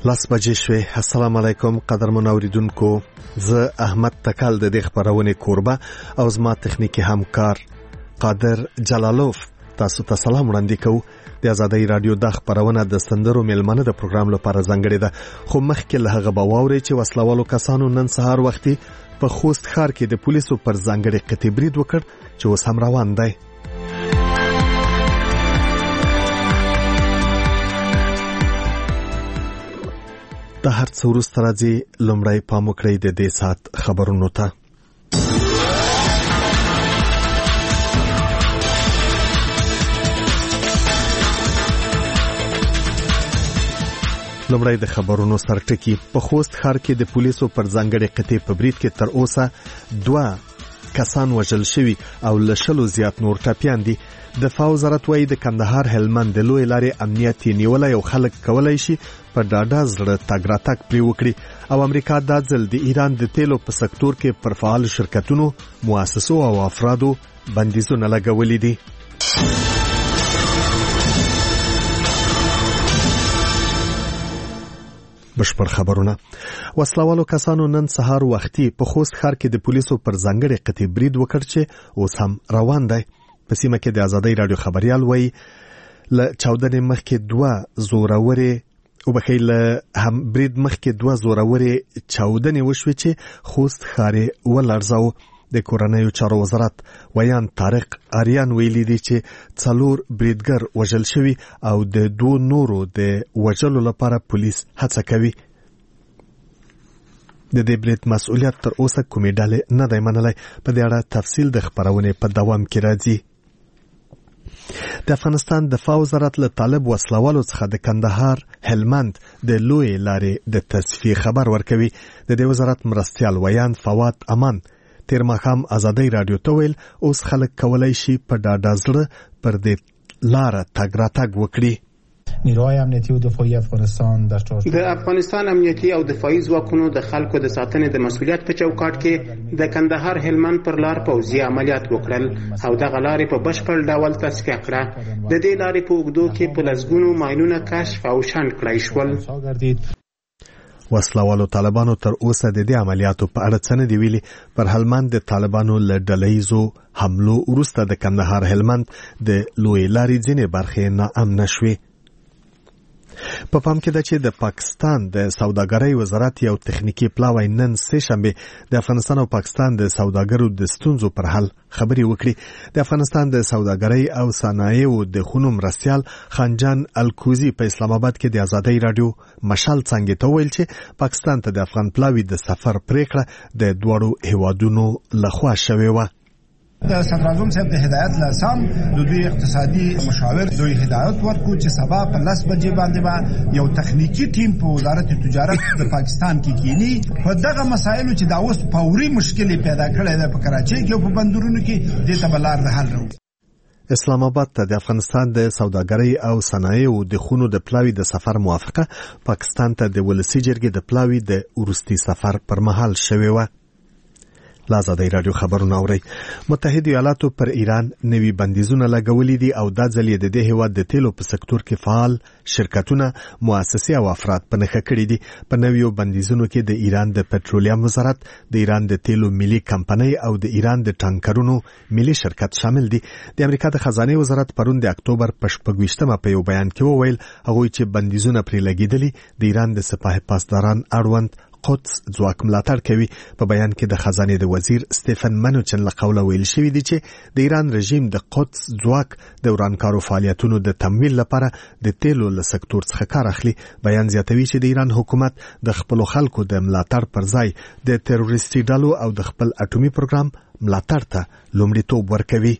لاس بجې شوي. السلام علیکم قدرمن اوریدونکو، زه احمد تکل د دې خبرونه کوربه او زما تخنیکی همکار قادر جلالوف تاسو ته سلام وړاندې کوم. د آزادۍ رادیو د خبرونه د سندرو میلمنه د پروګرام لپاره ځانګړې ده، خو مخکې له هغه به واورئ چې وسلوالو کسانو نن سهار وختي په خوست ښار کې د پولیسو پر ځانګړي قطعي برید وکړ چې اوس هم روان دی. د هر څه وروسته راځي، لومړی پام وکړئ د دې ساعت خبرونو ته. لومړی د خبرونو سرټکی. په خوست ښار کې د پولیسو پر ځانګړي قطعي په برید کې تر اوسه 2 کسان وژل شوي او له 100 زیات نور ټپیان دي. دفاع وزارت وايي د کندهار هلمند د لوی لارې امنیت نیولای او خلک کولای شي په ډاډه زړه تګ راتګ پرې وکړي. او امریکا دا ځل د ایران د تیلو په سکتور کې پر فعال شرکتونو، مؤسسو او افرادو بندیزونه لګولي دي. بشپړ خبرونه. وسلوالو کسانو نن سهار وختي په خوست ښار کې د پولیسو پر ځانګړي قطعي برید وکړ چې اوس هم روان دی. په سیمه کې د آزادۍ رادیو خبريال وایي له چاودنې مخکې 2 زورورې او بخې له هم برید مخکې 2 زورورې چاودنې وشوې چې خوست ښار ولړزاو. د کورنیو چارو وزارت ویان طارق آریان ویلي دی چې 4 بریدګر وژل شوي او د 2 نورو د وژلو لپاره پولیس هڅه کوي. د دې برید مسؤلیت تر اوسه کومې ډلې نه دی منلی. په دې اړه تفصیل د خبرونې په دوام کې راځي. د افغانستان دفاع وزارت له طالب وسلوالو څخه د کندهار هلمند د لوی لارې د تصفیې خبر ورکوي. د دې وزارت مرستیال ویان فواد امان تیر ماښام آزادۍ رادیو ته ویل اوس خلک کولای شي په ډاډه زړه پر دې لاره تګ راتګ وکړي. نیروهای امنیتی او دفاعی افغانستان د افغانستان امنیتی او دفاعي ځواکونو د خلکو د ساتنې د مسؤلیت په چوکاټ کې د کندهار هلمند پر لار پوځي عملیات وکړل او دغه لارې په بشپړ ډول تصفیه کړه. د دې لارې په اوږدو کې په لسګونو ماینونه کشف او شنډ کړای شول. وسلوالو طالبانو تر اوسه د دې عملیاتو په اړه څه نه دی ویلي. پر هلمند د طالبانو له ډلهیزو حملو وروسته د کندهار هلمند د لوی لارې ځینې برخې ناامنه شوې. په پام کې ده چې د پاکستان د سوداګرۍ وزارت یو تخنیکی پلاوی نن سه شنبه د افغانستان او پاکستان د سوداګرو د ستونزو پر حل خبري وکړي. د افغانستان د سوداګرۍ او صنایعو د خونو مرستیال خانجان الکوزی په اسلام آباد کې د آزادۍ رادیو مشال څنګه ته ویل چې پاکستان ته د افغان پلاوی د سفر پریکړه د دوړو هیوادونو لخوا شوې و. د صدراعظم صاحب د هدایت لاسام د دوی اقتصادي مشاور دوی هدایت ورکو چې سبا په 10 بجې باندې یو تخنیکی ټیم په وزارت تجارت د پاکستان کې کینی په دغه مسایلو چې دا اوس فوري مشکل پیدا کړي ده په کراچۍ کې او په بندرونو کې د تبلار د حل راو. اسلام آباد ته د افغانستان د سوداګرۍ او صنایعو د خونو د پلاوی د سفر موافقه پاکستان ته د ولسی جرګې د پلاوی د ورستي سفر پر مهال شوې و. آزادۍ رادیو خبرونه اوري. متحده ایالاتو پر ایران نوي بندیزونه لګولي دي او دا ځل د دې هیواد د تیلو په سکتور کې فعال شرکتونه، مؤسسې او افراد په نښه کړي دي. په نویو بندیزونو کې د ایران د پټرولیم وزارت، د ایران د تیلو ملي کمپنۍ او د ایران د ټانکرونو ملي شرکت شامل دي. د امریکا د خزانه وزارت پرون د اکتوبر په 28مه په یو بیان کې وویل هغوی چې بندیزونه پرې لګیدلي د ایران د سپاه پاسداران اړوند قدس ځواک ملاتړ کوي. په بیان کې د خزانه د وزیر سټیفن منوچن له قوله ویل شوی دی چې د ایران رژیم د قدس ځواک د ورانکارو فعالیتونو د تمویل لپاره د تیلو له سکتور څخه کار اخلي. بیان زیاتوي چې د ایران حکومت د خپل خلکو د ملاتړ پر ځای د تروریستي ډلو او د خپل اټومي پروګرام ملاتړ ته لومړیتوب ورکوي.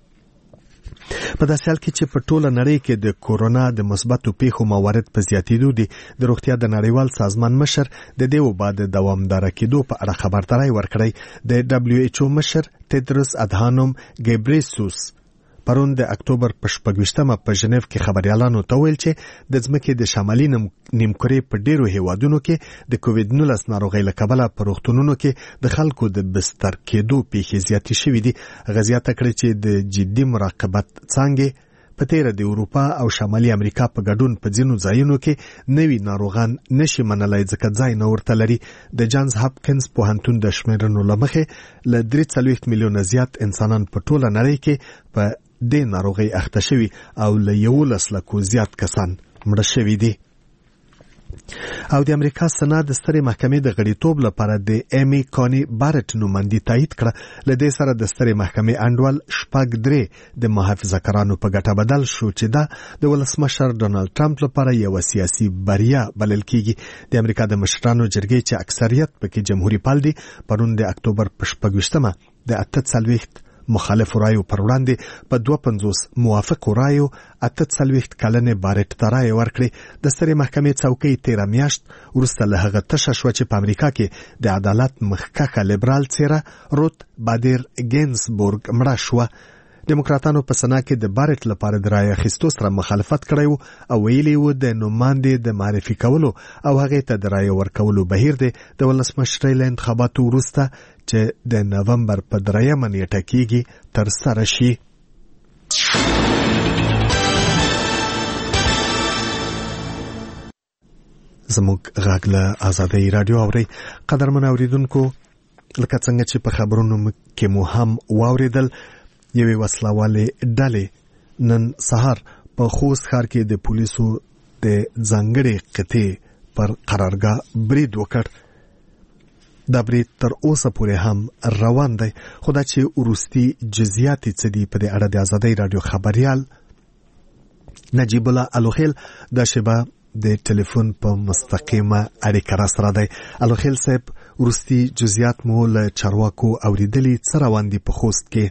په داسې حال کې چې په ټوله نړۍ کې د کورونا د مثبتو پیښو موارد په زیاتېدو دي، د روغتیا د نړیوال سازمان مشر د دې وبا د دوامداره کېدو په اړه خبرداری ورکړی. د WHO مشر تدرس ادهانوم ګبریسوس پرون د اکتوبر په 28مه په ژنیو کې خبريالانو ته ویل چې د ځمکې د شمالي نیمکرې په ډیرو هیوادونو کې د کووډ-19 ناروغۍ له کبله په روغتونونو کې د خلکو د بستر کېدو پیښې زیاتې شوې دي. غزیات کړي چې د جدي مراقبت څنګه په تیر د اروپا او شمالي امریکا په ګډون په ځینو ځایونو کې نوي ناروغان نشي منلای ځکه ځای نه ورته لري. د جانز هاپکینز پوهنتون د شمیرنو له مخې له 43 میلیونه زیات انسانان په ټوله نړۍ کې په دې ناروغي اخته شوي او له 11 لکو زیات کسان مړه شوي دي. او د امریکا سناد سترې محکمې د غړیتوب لپاره د ایمی کانی بارټ نوماندي تایید کړه. له دې سره د سترې محکمې انډول شپږ درې د محافظه‌کارانو په ګټه بدل شو چې دا د ولسمشر ډونالد ټرمپ لپاره یو سیاسي بریا بلل کیږي. د امریکا د مشرانو جرګې چې اکثریت پکې جمهوریت پال دي پرون د اکتوبر په 28مه د 48 مخالف رایو پر وړاندې په 52 موافق رایو 48 کلنې بارټ ته رایه ورکړې. د سترې محکمې څوکۍ 13 میاشت وروسته له هغه تشه شوه چې په امریکا کې د عدالت مخکښه لیبرال څیره روت بادر ګینزبورګ مړه شوه. ډیموکراتانو په سنا کې د بارټ لپاره د رایه اخیستو سره مخالفت کړی او ویلي و د نوماندې د معرفي کولو او هغه ته د رایه ورکولو بهیر دی د ولسمشرۍ له انتخاباتو وروسته چې د نومبر په 3مه نیټه کېږي تر سره شي. زموږ غږ له آزادۍ رادیو اوري. قدرمن اوریدونکو، لکه څنګه چې په خبرونو کې مو هم واوریدل، یوې وسلوالې ډلې نن سهار په خوست ښار کې د پولیسو د ځانګړې قطعې پر قرارګاه برید وکړ. دا برید تر اوسه پورې هم روان دی، خو دا چې وروستي جزئیات څه دي په دې اړه د آزادۍ رادیو خبريال نجیب الله الوخیل د شبا د ټلیفون په مستقیمه اړیکه را سره دی. الوخیل صاحب، وروستي جزئیات مو له چارواکو اوریدلي، څه روان دي په خوست کې؟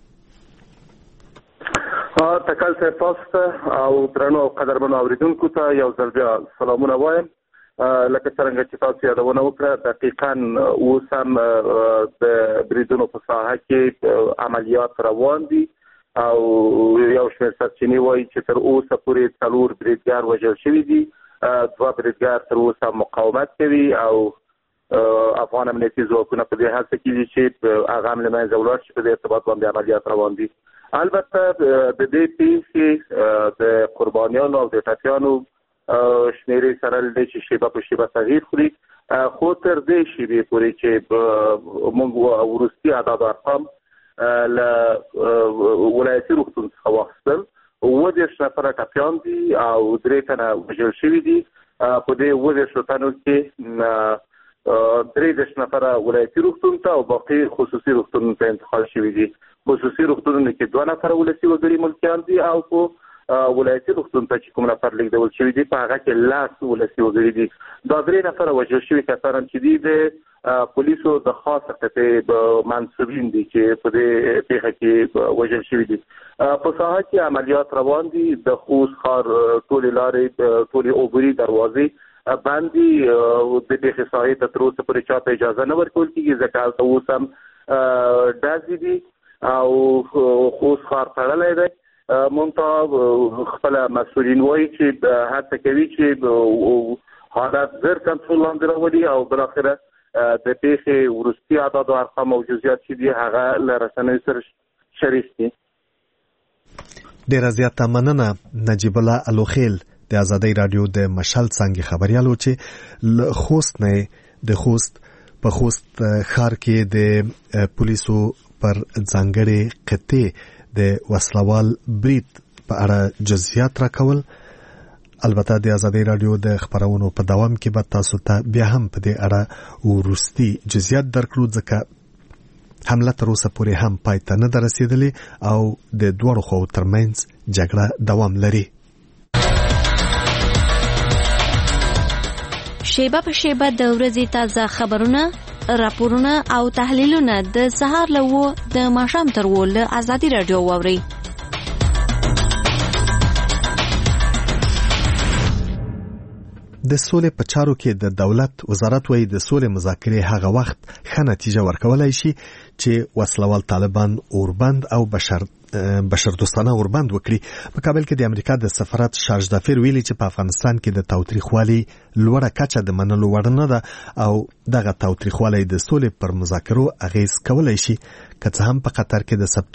تکل صاحب تاسو او درنو قدرمنو اوریدونکو ته یو ځل بیا سلامونه وایم. لکه څنګه چې تاسو یادونه وکړه، دقیقاً اوس هم د بریدونو په ساحه کې عملیات روان دي او یو شمېر سرچینې وایي چې تر اوسه پورې 4 بریدګر وژل شوي دي، 2 بریدګر تر اوسه مقاومت کوي او افغان امنیتي ځواکونه په دې هڅه کې دي چې هغه هم له منځه ولاړ شي. په دې ارتباط باندې عملیات روان دي. البته د دې پیښې د قربانیانو او د ټپیانو شمیرې سره د شیبه په شیبه تغییر خوري، خو تر دې شیبې پورې چې موږ وروستي اعداد ارقام له ولایتي روغتون څخه واخیستل، 30 نفره ټپیان دي او 3 تنه وژل شوي دي. په دې 30 تنو کې 13 نفره ولایتي روغتون ته او باقي خصوصي روغتون ته انتقال شوي دي. خصوصي روغتونونو کې 2 نفره ولسي وګړي ملکیان دي او په ولایتي روغتون ته چې کوم نفر لیږدول شوي دي په هغه کې 10 ولسي وګړي دي. دا 3 نفره وژل شوي کسان چې دي د پولیسو د خاصه قطعې منصوبین دي چې په دې پیښه کې وژل شوي دي. په ساحه کې عملیات روان دي. د خوست ښار ټولې لارې، ټولې عبوري دروازې باندې د پیښې ساحې ته تر اوسه پورې چاته اجازه نه ورکول کېږي ځکه هلته اوس هم ډزې دي او خوست ښار تړلی دی. منتها خپل مسؤلین وایي چې هڅه کوي چې حالت زر کنټرول لاندې راولي او بالاخره د پیښې وروستي اعداد او ارقام او جزئیات چې دي هغه له رسنیو سره شریک دي. ډېره زیاته مننه نجیب الله الوخیل د آزادۍ رادیو د مشال څانګې خبريالو چې له خوست نه د خوست په خوست ښار کې د پولیسو پر ځانګړې قطعې د وسلوال برید په اړه جزئیات راکول. البته د آزادۍ رادیو د خبرونو په دوام کې به تاسو ته بیا هم په دې اړه وروستي جزئیات درکړو ځکه حمله تر اوسه پورې هم پای ته نه ده رسېدلې او د دواړو خواو ترمنځ جګړه دوام لري. شیبه په شیبه د ورځې تازه خبرونه، راپورونه او تحلیلونه د سهار له 9 د ماښام تر 10 له آزادۍ رادیو واورئ. د سولې په چارو کې د دولت وزارت وایي د سولې مذاکرې هغه وخت ښه نتیجه ورکولای شي چې وسلوال طالبان اوربند او بشردوستانه اوربند وکړي. په کابل کې د امریکا د سفارت شارج دافیر ویلي چې په افغانستان کې د تاوتریخوالي لوړه کچه د منلو وړ نه ده او دغه تاوتریخوالي د سولې پر مذاکرو اغیز کولای شي، که څه هم په قطر کې د سپټمبر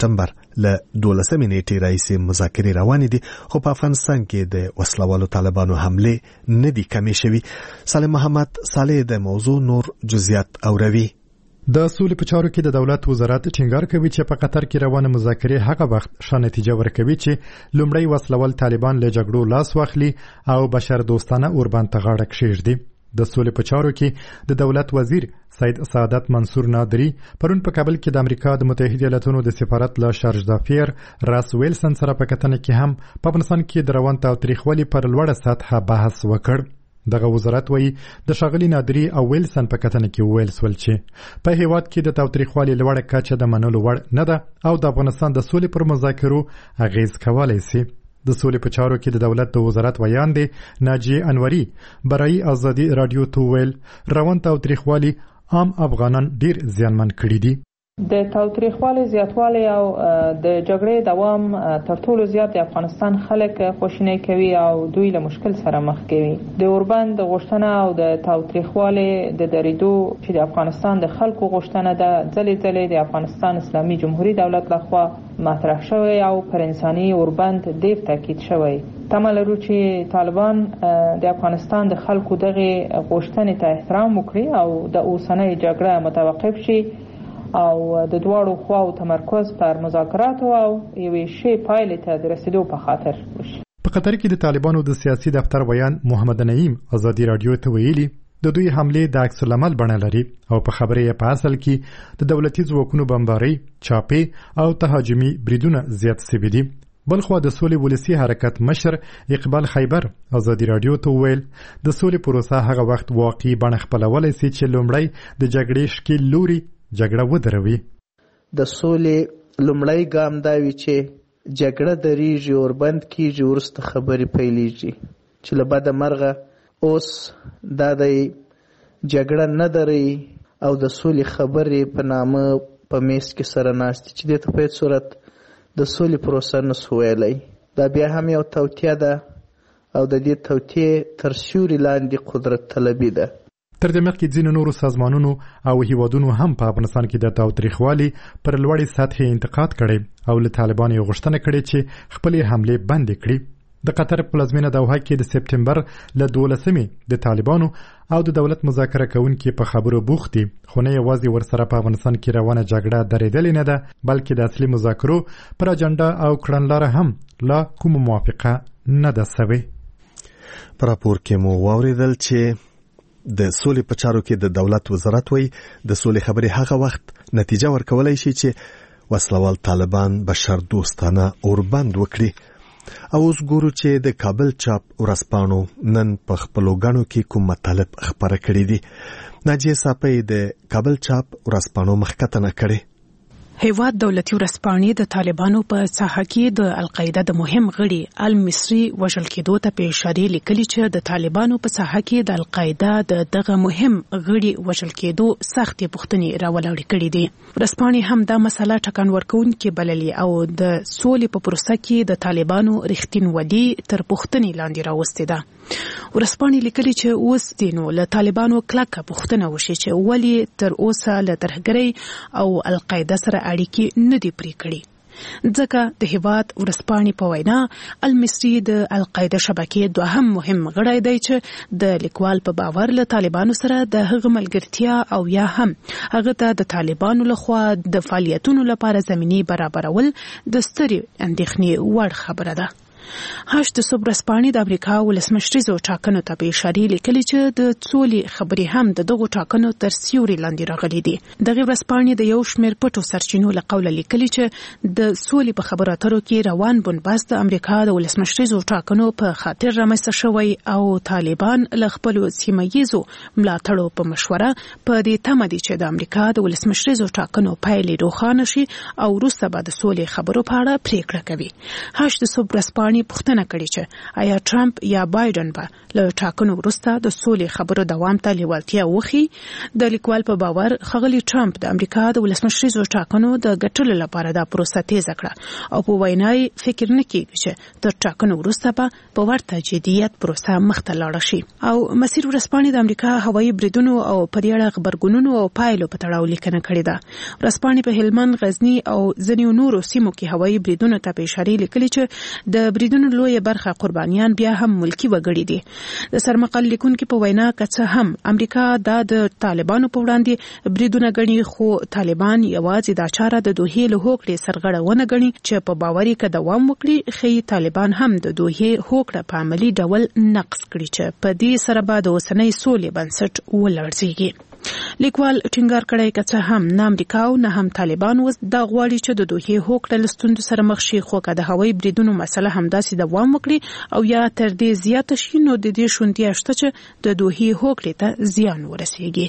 له 12 نیټې راهیسې مذاکرې روانې دي خو په افغانستان کې د وسلوالو طالبانو حمله نه دي کمې شوي. سالم محمد صالح د موضوع نور جزئیات اوروي. د سولې په چارو کې د دولت وزارت ټینګار کوي چې په قطر کې روانه مذاکرې هغه وخت ښه نتیجه ورکوي چې لومړی وسلوال طالبان له جګړو لاس واخلي او بشر دوستانه اوربند ته غاړه کښېږدي. د سولې په چارو کې د دولت وزیر سید سعادت منصور نادری پرون په کابل کې د امریکا د متحده ایالاتونو د سفارت له شارج دافیر راس ویلسن سره په کتنه کې هم په افغانستان کې د روان تاوتریخوالي پر لوړه سطحه بحث وکړ. دغه وزارت وایي د ښاغلي نادری او ویلسن په کتنه کې وویل سول چې په هیواد کې د تاوتریخوالي لوړه کچه د منلو وړ نه ده او د افغانستان د سولې پر مذاکرو اغیز کولی سي. د سولې په چارو کې د دولت د وزارت ویان دی ناجیه انوري برای ازادي رادیو ته ویل روان تاوتریخوالي عام افغانان ډیر زیانمن کړي دي. د تاوتریخوالي زیاتوالی او د جګړې دوام تر ټولو زیات د افغانستان خلک خواشینی کوي او دوی له مشکل سره مخ کوي. د اوربند غوښتنه او د تاوتریخوالي د درېدو چې د افغانستان د خلکو غوښتنه ده ځلې د افغانستان اسلامي جمهوریت دولت لخوا مطرح شوی او پر انساني اوربند ډیر تاکید شوی. تمه لرو چې طالبان د افغانستان د خلکو دغه غوښتنې ته احترام وکړي او د اوسنۍ جګړه متوقف شي او د دواړو خواو تمرکز پر مذاکراتو او یوې ښې پایلې ته د رسیدو په خاطر وشي. په قطر کې د طالبانو د سیاسي دفتر ویان محمد نعیم ازادي رادیو ته ویلي د دوی حمله د عکس العمل بڼه لري او په خبرې په اصل کې د دولتي ځواکونو بمباري، چاپې او تهاجمي بریدونه زیات شوي دي. بلخوا د سولې ولسی حرکت مشر اقبال خیبر ازادي رادیو ته ویل د سولې پروسه هغه وخت واقعي بڼه خپلولی سي چې لومړی د جګړې شکل لوري جګړه ودروي. د سولې لومړی ګام دا وي چې جګړه دریږي او بند کیږي ورسته خبرې پیلېږي چې له بده مرغه اوس دا د جګړه نه دري او د سولې خبرې په نامه په میز کې سره ناستي چې دې ته په صورت د سولې پروسه نسو ویلی. دا بیا هم یو توطیه ده او د دې توطیې تر سیوري لاندې قدرت طلبي ده. تر دې مخکې ځینو نورو سازمانونو او هیوادونو هم په افغانستان کې د تاوتریخوالي پر لوړې سطحې انتقاد کړی او له طالبانو یې غوښتنه کړې چې خپلې حملې بندې کړي. د قطر پلازمینه دوحه کې د سپتمبر له 12 د طالبانو او د دولت مذاکره کوونکي په خبرو بوخت دي خو نه یوازې ورسره په افغانستان کې روانه جګړه درېدلې نه ده بلکې د اصلي مذاکرو پر اجنډا او کړنلاره هم لا کوم موافقه نه ده سوې. په راپور کې مو واوریدل چې د سولې په چارو کې د دولت وزارت وایي د سولې خبرې هغه وخت نتیجه ورکولای شي چې وسلوال طالبان بشر دوستانه اوربند وکړي. او اوس ګورو چې د کابل چاپ ورځپاڼو نن په خپلو غاڼو کې کوم مطالب خبره کړي دي. ناجیه صاحب د کابل چاپ ورځپاڼو مخکتنه کړي. هیواد دولتي ورځپاڼې د طالبانو په ساحه کې د القاعده د مهم غړي المصري وژل کېدو ته په اشاره لیکلي چې د طالبانو په ساحه کې د القاعده دغه مهم غړي وژل کېدو سختې پوښتنې راولاړې کړې دي. ورځپاڼې هم دا مسله ټکان ورکوونکې بللې او د سولې په پروسه کې د طالبانو رښتینولي تر پوښتنې لاندې راوستې ده. ورځپاڼې لیکلي چې اوس دینو له طالبانو کلکه پوښتنه وشي چې ولې تر اوسه له ترهګرۍ او القاعده سره اړیکې نه دي پرې کړې. ځکه د هیواد ورځپاڼې په وینا المصري د القاعده شبکې دوهم مهم غړی دی چې د لیکوال په باور له طالبانو سره د هغه ملګرتیا او یا هم هغه ته د طالبانو لخوا د فعالیتونو لپاره زمینی برابرول د سترې اندېښنې وړ خبره ده. هاش د صبح ورځپاڼې د امریکا ولسمشریزو ټاکنو ته په اشاره لیکلي چې د سولې خبرې هم د دغو ټاکنو تر سیوري لاندې راغلي دي. دغه ورځپاڼې د یو شمېر پټو سرچینو له قوله لیکلي چې د سولې په خبرو اترو کې روان بنبست د امریکا د ولسمشریزو ټاکنو په خاطر رامنځته شوی او طالبان له خپلو سیمه ییزو ملاتړو په مشوره په دې تمه دي چې د امریکا د ولسمشریزو ټاکنو پایلې روښانه شي او وروسته به د سولې خبرو په اړه پریکړه کوي. هاش د صبح ورځپاڼې رسپانې پوښتنه کړې چې آیا ټرمپ یا بایدن به له ټاکنو وروسته د سولې خبرو دوام ته لیوالتیا وښيي. د لیکوال په باور ښاغلي ټرمپ د امریکا د ولسمشریزو ټاکنو د ګټلو لپاره دا پروسه تیزه کړه او په وینا یې فکر نه کیږي چې تر ټاکنو وروسته به په ورته جدیت پروسه مخته لاړه شي. او مسیر ورځپاڼې د امریکا هوایي بریدونو او په دې اړه خبرګونونو او پایلو په تړاو لیکنه کړې ده. ورځپاڼې په هلمند، غزنی او ځینو نورو سیمو کې هوایي بریدونو ته په اشاره لیکلي چې د بریدونو لوی برخه قربانیان بیا هم ملکی وګړي دي. د سرمقال لیکونکو په وینا که هم امریکا د طالبانو په وړاندې بریدونه غني، خو طالبان یوازې دا چاره د دوحې له هوکړې سرغړونه غني چې په باوري کې دوام وکړي. خي طالبان هم د دوحې هوکړه په عملی ډول نقض کړي چې په دې سره به د اوسنۍ سولې بنسټ ولړزيږي. لیکوال ټینګار کړی چې هم نه امریکا او نه هم طالبان وس د غواړي چې د دوحې هوکړه لستوند سره مخ شي، خو که د هوایي بریدونو مسله همداسې دوام وکړي او یا تر دې زیات شي نو د دې شونتیا شته چې د دوحې هوکړې ته زیان ورسیږي.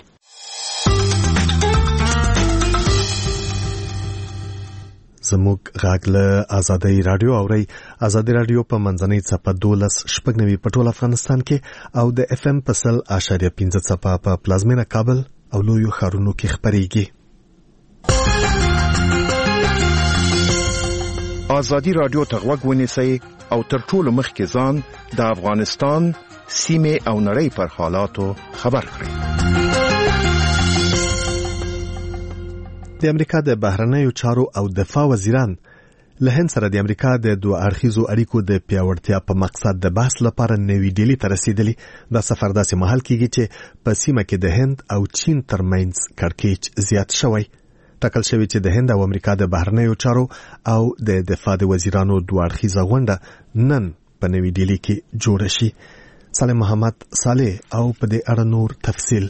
زموږ غاګ له آزادۍ رادیو اوري. آزادۍ رادیو په منځنۍ څپه 12.9 په ټول افغانستان کې او د اف ام په 100.5 څپه په پلازمینه کابل او لویو ښارونو کې خبريږي. آزادۍ رادیو ته غوږ ونیسئ او تر ټولو مخکې ځان د افغانستان سیمه او نړۍ پر حالاتو خبر کړئ. د امریکا د بهرنیو چارو او دفاع وزیران له هند سره د امریکا د دوه اړخیزو اړیکو د پیاوړتیا په مقصد د بحث لپاره نوې ډیلی ته رسیدلی. دا سفر داسې مهال کېږي چې په سیمه کې د هند او چین ترمنځ کړکېچ زیات شوی. ټاکل شوی چې د هند او امریکا د بهرنیو چارو او د دفاع د وزیرانو دوه اړخیزه غونډه نن په نوې ډیلی کې جوړه شي. سالم محمد صالح او په دې اړه نور تفصیل.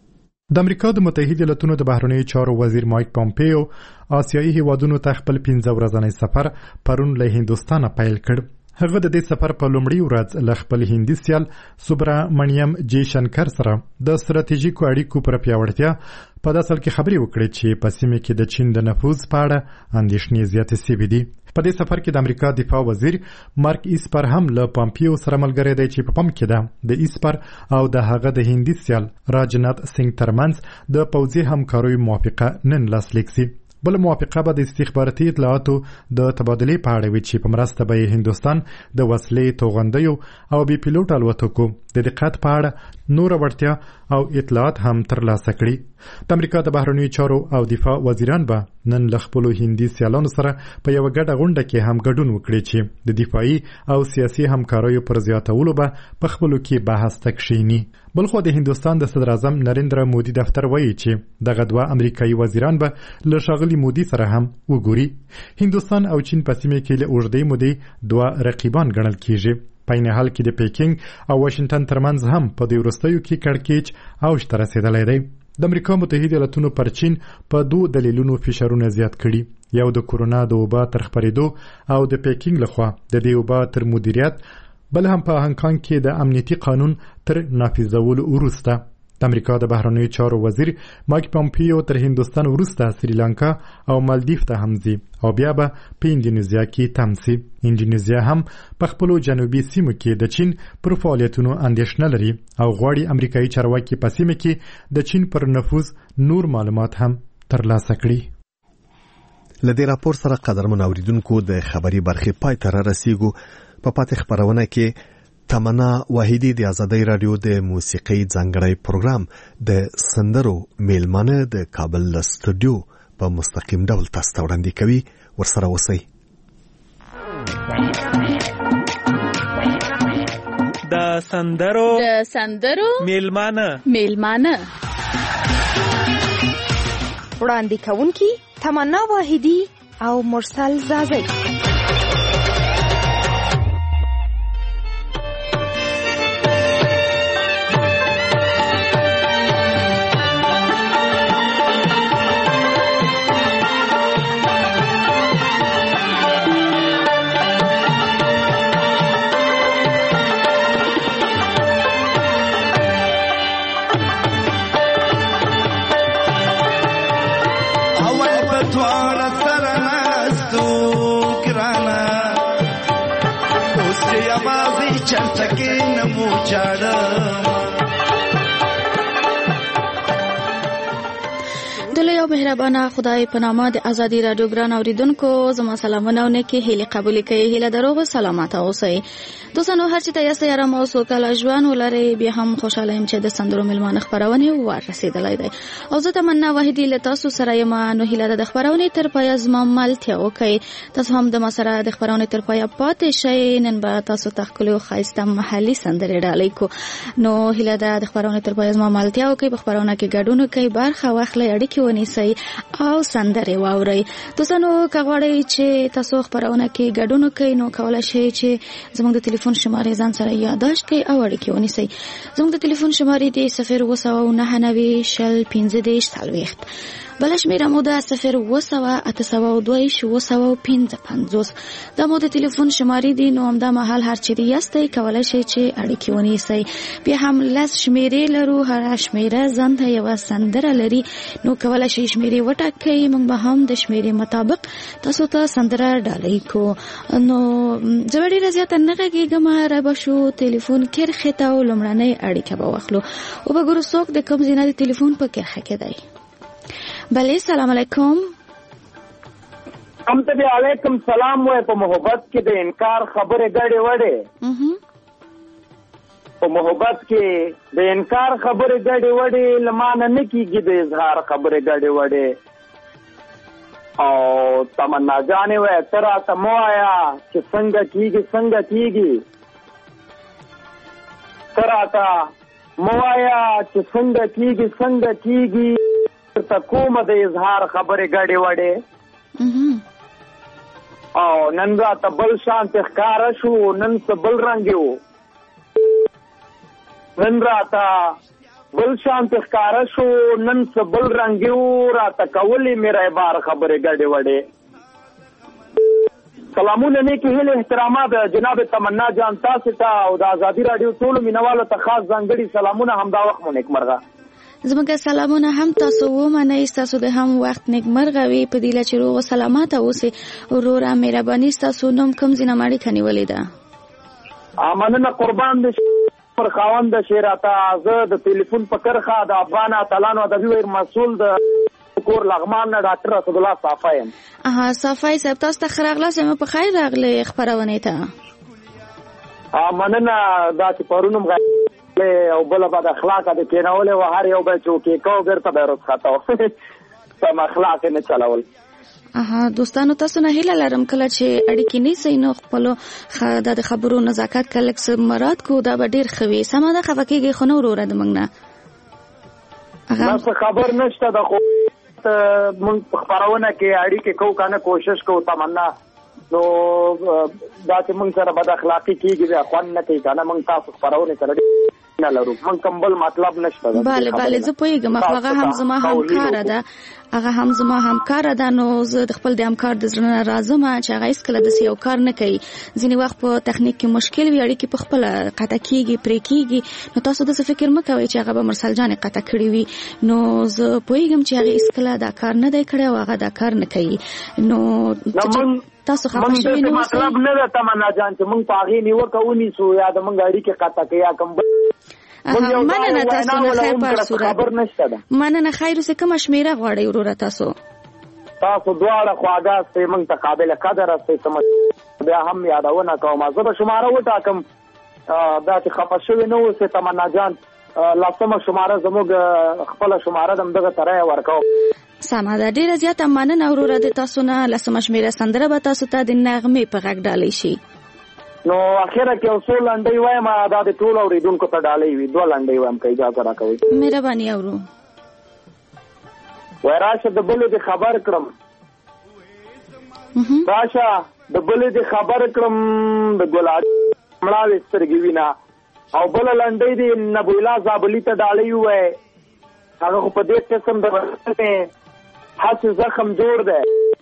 د امریکا د متحده ایالاتو د بهرنیو چارو وزیر مایک پامپیو آسیایي هیوادونو ته خپل 15 ورځنی سفر پرون له هندوستانه پیل کړ. هغه د دې سفر په لومړي ورځ له خپل هندي سیال سوبرامنیم جی شنکر سره د ستراتیژیکو اړیکو پر پیاوړتیا په داسل کې خبري وکړي چې په سیمه کې د چین د نفوذ په اړه اندېښنې زیاتې شوې دي. په دې سفر کې د امریکا دفاع وزیر مارک ایسپر هم له پامپیو سره ملګری دی چې په پام کې ده د ایسپر او د هغه د هندي سیال راجنات سنگ ترمنځ د پوځي همکارۍ موافقه نن لاسلیک شي. بل موافقه به د استخباراتي اطلاعاتو د تبادلې په اړه وي چې په مرسته به هندوستان د وسلې توغندیو او بي پیلوټ الوتکو د دقت په اړه نور وړتیا او اطلاعات هم ترلاسه کړي. د امریکا د بهرنیو چارو او دفاع وزیران به نن له خپلو هندي سیالانو سره په یوه ګډه غونډه کې هم ګډون وکړي چې د دفاعي او سیاسي همکاریو پر زیاتولو به په خپلو کې بحث ته کښیني. بلخو د هندوستان د صدر اعظم نریندرا مودي دفتر وایي چې دغه دوه امریکایي وزیران به له ښاغلي مودي سره هم وګوري. هندوستان او چین په سیمه کې له اوږدې مودې دوه رقیبان ګڼل کیږي. په عین حال کې د پیکینګ او واشنگټن ترمنځ هم په دې وروستیو کې کړکېچ اوج ته رسېدلی دی. د امریکا متحده ایالاتونو پر چین په دوه دلیلونو فشارونه زیات کړي. یو د کورونا د وبا تر خپرېدو او د پیکینګ لخوا د دې وبا تر مدیریت، بل هم په هانګ کانګ کې د امنیتي قانون تر نافذولو وروسته. د امریکا د بهرنیو چارو وزیر مایک پامپیو تر هندوستان وروسته سریلانکا او مالدیف ته هم ځي او بیا به په اندونیزیا کې تم سي. اندونیزیا هم په خپلو جنوبي سیمو کې د چین پر فعالیتونو اندېښنه لري او غواړي امریکایي چارواکي په سیمه کې د چین پر نفوذ نور معلومات هم ترلاسه کړي. لدې راپور سره قدرمن اوریدونکو د خبري برخې پای ته رسیدو. په پاتې خبرونه کې تمنا واحدی د آزادۍ رادیو د موسیقي ځانګړی پروګرام د سندرو میلمانه د کابل له سټوډیو په مستقیم ډول تاسو ته وړاندې کوي. ورسره اوسئ. د سندرو میلمانه وړاندې کوونکي تمنا واحدی او مرسل زازی. چرته کې نمو چاړه دله یو مهربانه خدای په نامه د ازادي رادیو ګران اوریدونکو زما سلامونه ونکي هیله قبول کړئ هیله دروغ سلامات اوسئ دوستانو هر چې تاسو یې رمو سو کله ژوند ولري بیا هم خوشاله يم چې د سندرو ملمان خبرونه ور رسیدلای دی او زه تمنا وحیدی له تاسو سره یم نو هیله د خبرونه تر پای زما ملتیا وکي تاسو هم د مسره د خبرونه تر پای پاتې شئ نن به تاسو تخکلو خایسته محلي سندرې ډالۍ کو نو هیله د خبرونه تر پای زما ملتیا وکي په خبرونه کې ګډون کوي برخه واخلې اړیکې ونیسئ او سندرې واورئ دوستانو کغواړئ چې تاسو خبرونه کې ګډون کوي نو کولای شئ چې زموږ د ټلیفون شماره ځان سره یادداشت کړئ او اړیکې ونیسئ زموږ د ټلیفون شماره دی 02990 بل شمیره مو ده 020882255 دا مو د ټلیفون شماره دی نو همدا مهال هر چیرې یاستئ کولای شئ چې اړیکې ونیسئ بیا هم لس شمیرې لرو هر شمیره ځان ته یو سندره لري نو کولای شئ شمیرې وټاکئ موږ به هم د شمیرې مطابق تاسو ته سندره ډالۍ کو نو زه ډېره زیاته نه غږیږم را به شو ټلیفون کرښې ته او لومړنۍ اړیکه به واخلو او به ګورو څوک د کوم ځای نه د ټلیفون په کرښه کې دی بله سلام علیکم هم ته علیکم سلام وای په محبت کې د انکار خبره غړې وړې په محبت کې د انکار خبره غړې وړې لمانه نه کیږي د اظهار خبره غړې وړې او تمنا جانې وای ترا تموایا چې څنګه کیږي ترا تا موایا چې څنګه کیږي ته کومه د اظهار خبره غړې وړې او نن را ته بل شان ښکار شو نن څه بل رنګ یو نن را ته بل شان ښکار شو نن څه بل رنګ یو را ته کولې میرا بار خبره غړې وړې سلامونه نیکی هیله احترامات جناب تمنا جان تاسو ته او د ازادي رادیو ټول مینوالو ته خاص ځانګړي سلامونه همدا وخت مو نیکمرغه زموږ سلامونه هم تاسو ومنئ تاسو د هم وخت نیکمرغه وي په دې چې روغ سلامات اوسئ وروره مهرباني تاسو نوم کوم ځینه ماړي کنيولې ده مننه قربان دې پر خاوند شیراته زه د ټلیفون په کرخه د افغان اتلانو ادبي ویر مسول د کور لغمان نه ډاکټر رسول الله صافای صافای صاحب تاسو ته خراغله سم په خیر راغله خبرونه ته مننه دا چې پرونم او بل بعد اخلاق د کیناوله و هر یو بچو کې کو ګرته به رخصتو سم اخلاق نه چلاول دوستانو تاسو نه هیله لرم کله چې اړیکې نیسئ نو خپل د خبرو نزاکت کلک مراد کو دا به ډیر خوي سم ده خفکیږي خو نو وروره د موږ نه هغه خبر نشته د خو مونږ خبرونه کې اړیکې کو کنه کوشش کو تمنا نو دا چې مونږ سره بد اخلاقی کیږي خوان نه کوي کنه مونږ تاسو خبرونه سره نه لرو مونږ کمبل مطلب نشته bale زه پوهیږم هغه هم زما همکار ده نو زه د خپل د همکار د زړه راځم چې هغه هیڅ کله د یو کار نه کوي ځینې وخت په تخنیک کې مشکل وي اړیکې په خپل قطع کیږي پرې کیږي نو تاسو د فکر مکوئ چې هغه به مرسل جان قطع کړی وي نو زه پوهیږم چې هغه هیڅ کله دا کار نه دی کړی او هغه دا کار نه کوي نو تاسو خبرې نو مطلب نه ده تمنا جان چې مونږ پاغي نیو کوونی سو یا د مونږ اړیکې قطع کیا کوم مننه تاسو نه خیر پر صورت مننه خیر اوسه کوم شمیره غواړی وروره تاسو دواړه خواږه سه مونږ ته قابل قدر سه سم بیا هم یادونه کوم زه به شماره وټاکم دا چې خپه شوی نو سه تمنا جان لاسمه شماره زموږ خپل شماره دغه ترې ورکاو سمه ده ډیره زیاته مننه وروره د تاسو نه لاسمه شمیره سندره به تاسو ته د نغمه په غږ ډالۍ شي نو اخیره کې اصول لنډي وایم دا د ټول اوریدونکو ته ډالۍ وي دوه لنډي وایم کې اجازه راکوي مهرباني اورو وراشه د بل د خبر کړم راشه د بل د خبر کړم د ګلاد مړاوي سترګې وینا او بل لنډي دی نبولا زابلی ته ډالۍ وای هغه په دې قسم د ورته حس زخم جوړ دی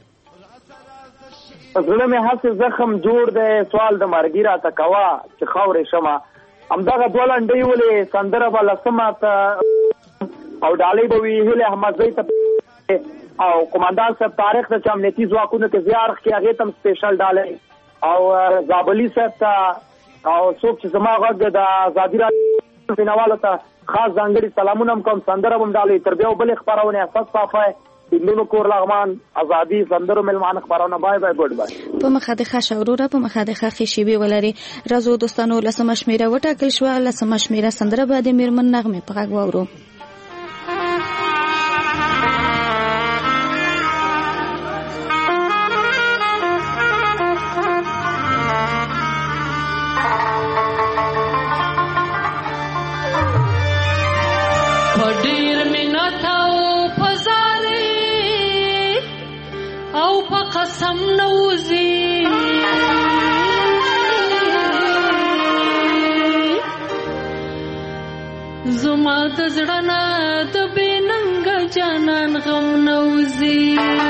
زړه مې حس زخم جوړ دی سوال د مرګی را تکوا چې خاورې شمه همدغه دولنډي ولې سندره بل سماته او ډالۍ به وی هله احمد زئی ته او کمانډان صاحب تاریخ د امنیتي ځواکونو کې زیارخ کې هغه تم سپیشل ډالۍ او زابلی صاحب ته او څوک چې زما غږ د ازادي راډیو مینوالو ته خاص ځانګړي سلامونه هم کوم، سندره هم ډالۍ. تر بیا بلې خپرونې اساس صافه بندونو کور لغمان ازادي سندرو ملمانه خبرونه. بای بای ګډ بای. په مخه د ښه شوروره په مخه د ښه خشيبي ولري. راځو دوستانو لسمه شمیره وټاکل شو. لسمه شمیره سندره به د میرمن نغمه په غږ واورو. قسم نوزی زما د زړه نه د بېننګ جانان غم نوزی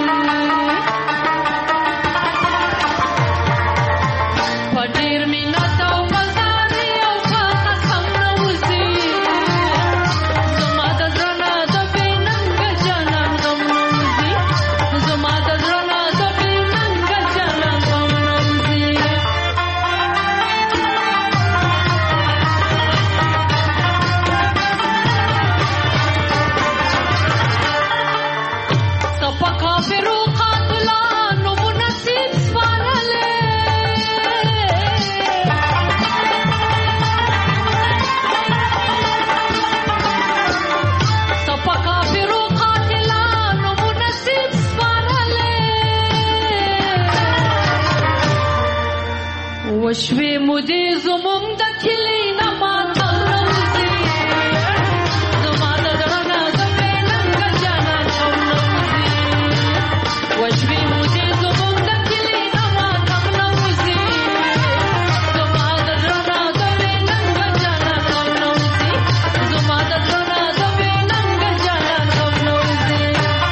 په ډېر مینت او مزاري او په قسم نوزی زما د زړه نه د بېننګ جانان غم نوزی زما د زړه وشوي مودي زموږ د کلی نه ماته نوزي زما د زړه نه د بېننګ جانان غم نوزي وشوي مودي زموږ د کلی نه ماته نوزي زما د زړه نه د بېننګ جانان غم نوزي زما د زړه نه د بېننګ جانان غم نوزي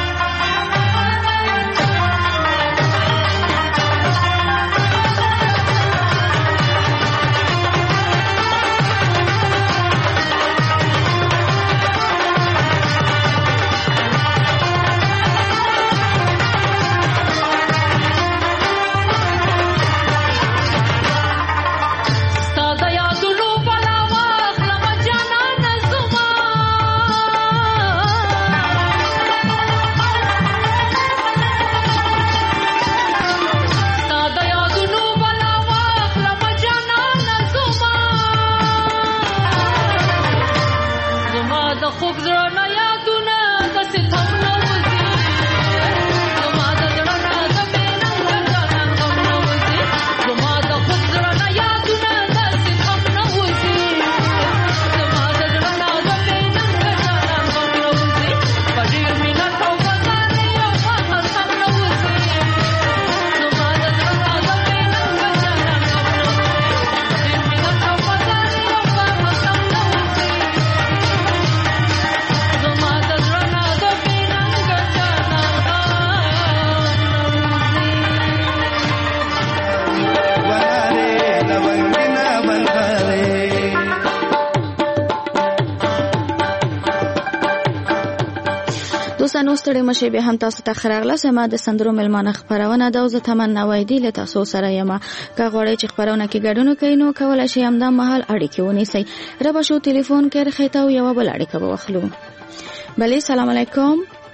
دوستانو ستړي مشه به هم تاسو ته خراغله سما د سندرو ملمانه خبرونه د اوزه تمنا وایدي له تاسو سره یم. که غواړئ چې خبرونه کې ګډون وکړئ نو کولای شئ هم د محل اړیکې ونیسئ. ربه شو ټلیفون کې رخیته او یو بل اړیکه به واخلو. بله سلام علیکم.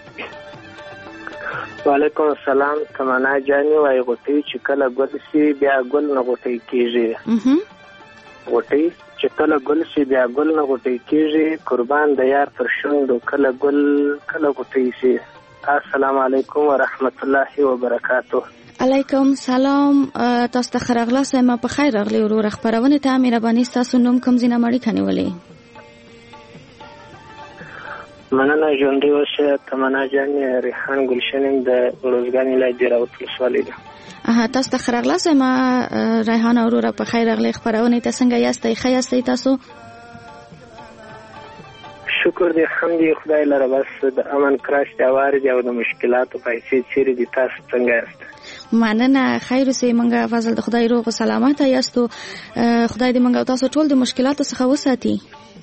وعلیکم السلام. تمنا جاني وای غوټي چې کله ګل سي بیا ګل نه غوټي کیږي. غوټي چې کله ګل شي بیا ګل نه غوټي کیږي. قربان د یار پر شوندو کله ګل کله غوټي شي. السلام علیکم ورحمت الله وبرکاته. علیکم سلام. تاسو ته خراغله سم په خیر راغلی ورو خبرونه ته مهرباني تاسو نوم کوم زینه مړی کني ولې مننه ژوندۍ اوسه. تمنا جاني ریحان ګلشنم د روزګان ولایت راوت ولسوالۍ ده. تاسو ته خراغله سم ریحان اورور په خیر راغلی خبرونه ته څنګه یاستئ خیاستئ تاسو؟ شکر دې حمدي خدای لره بس د امن کراش د وارد او د مشکلاتو پیسې چیرې دي تاسو څنګه یاست؟ مننه خیر اوسئ. منګه فضل د خدای روغ او سلامت یاستو. خدای دې منګه تاسو ټول د مشکلاتو څخه وساتي.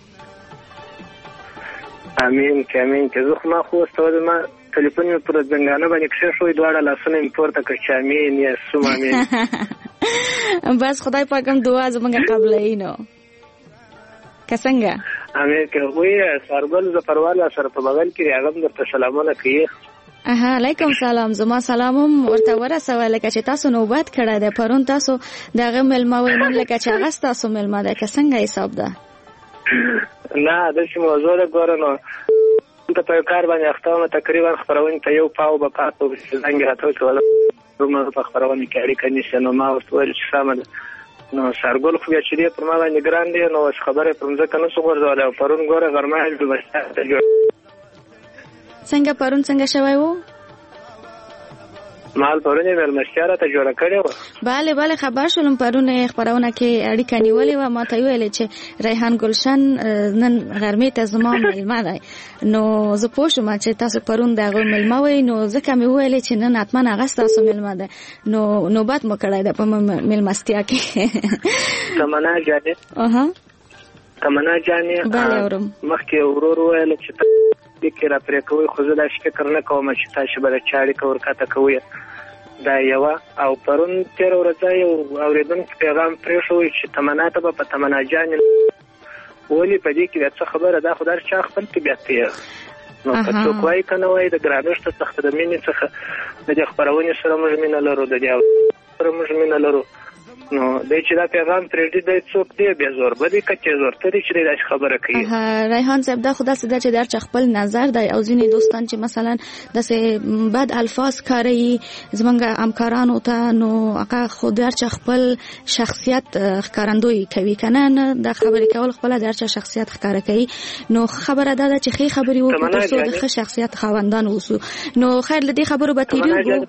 امين کامین که زه ما خو استاد ما ټلیفون پر څنګه باندې کښې شوې دواړه لاسونه پورته کړ چې امين یا سم امين. بس خدای پاک هم دعا زمونږ قبلې نو که څنګه امیر که وې سرګل ظفروالا سره په بغل کې هغه درته سلامونه کوي. علیکم سلام. زما سلامم ورته ورسوه لکه چې تاسو نوبت کړی دی پرون تاسو دغه مېلمه وئ نن لکه چې هغه ستاسو مېلمه دی که څنګه حساب ده؟ نه داسې موضوع ده ګوره نو ته په یو کار باندې اخته وم تقریبا خپرونې ته یو پاو به پاته زنګ یې راته وکړ رومه په خپرونې کې اړیکه نیسي نو ما ورته وویل چې سمه ده نو سرګل خو بیا چې دی پر ما باندې ګران دی نو اوس خبرې پر مځکه نه شو غورځولی او پرون ګوره غرمه یې ته جوړ څنګه پرون څنګه شوی و؟ مال پرون یې مېلمستیا راته جوړه کړې وه. بله خبر شولم پرون یې خپرونه کې اړیکه نیولې وه ما ته یې ویلې چې ریحان ګلشن نن غرمې ته زما مېلمه دی نو زه پوه شوم چې تاسو پرون د هغوی مېلمه وئ نو ځکه مې وویلې چې نن حتما هغه ستاسو مېلمه دی نو نوبت مو کړی دی په مېلمستیا کې. تمنا جانې مخکې ورور وویل چې کې را پرې کوئ خو زه داسې فکر نه کوم چې تاسو به د چا اړیکه ورکته کوئ دا یوه او پرون تېره ورځ یو اورېدونکي پیغام پرېښوی چې تمنا ته به په تمنا جانې ولې په دې کې بیا څه خبره دا خو دا چا خپل طبیعت دی نو که څوک وایي که نه وایي د ګرانښت څخه د مینې څخه د دې خپرونې سره موږ مینه لرو د دې سره موږ مینه لرو نو دی چې دا پیغام پرېږدي دی څوک دی بیا زور به دی که چې زور ته دی چې دی داسې خبره کوي. ریحان صاحب دا خو داسې ده چې در چا خپل نظر دی او ځینې دوستان چې مثلا داسې بد الفاظ کاروي زمونږ همکارانو ته نو هغه خو در چا خپل شخصیت ښکارندویي کوي که نه دا خبرې کول خپله در چا شخصیت ښکاره کوي نو خبره دا ده چې ښې خبرې وکړو تر څو د ښه شخصیت خاوندان اوسو نو خیر له دې خبرو به تېرېږو.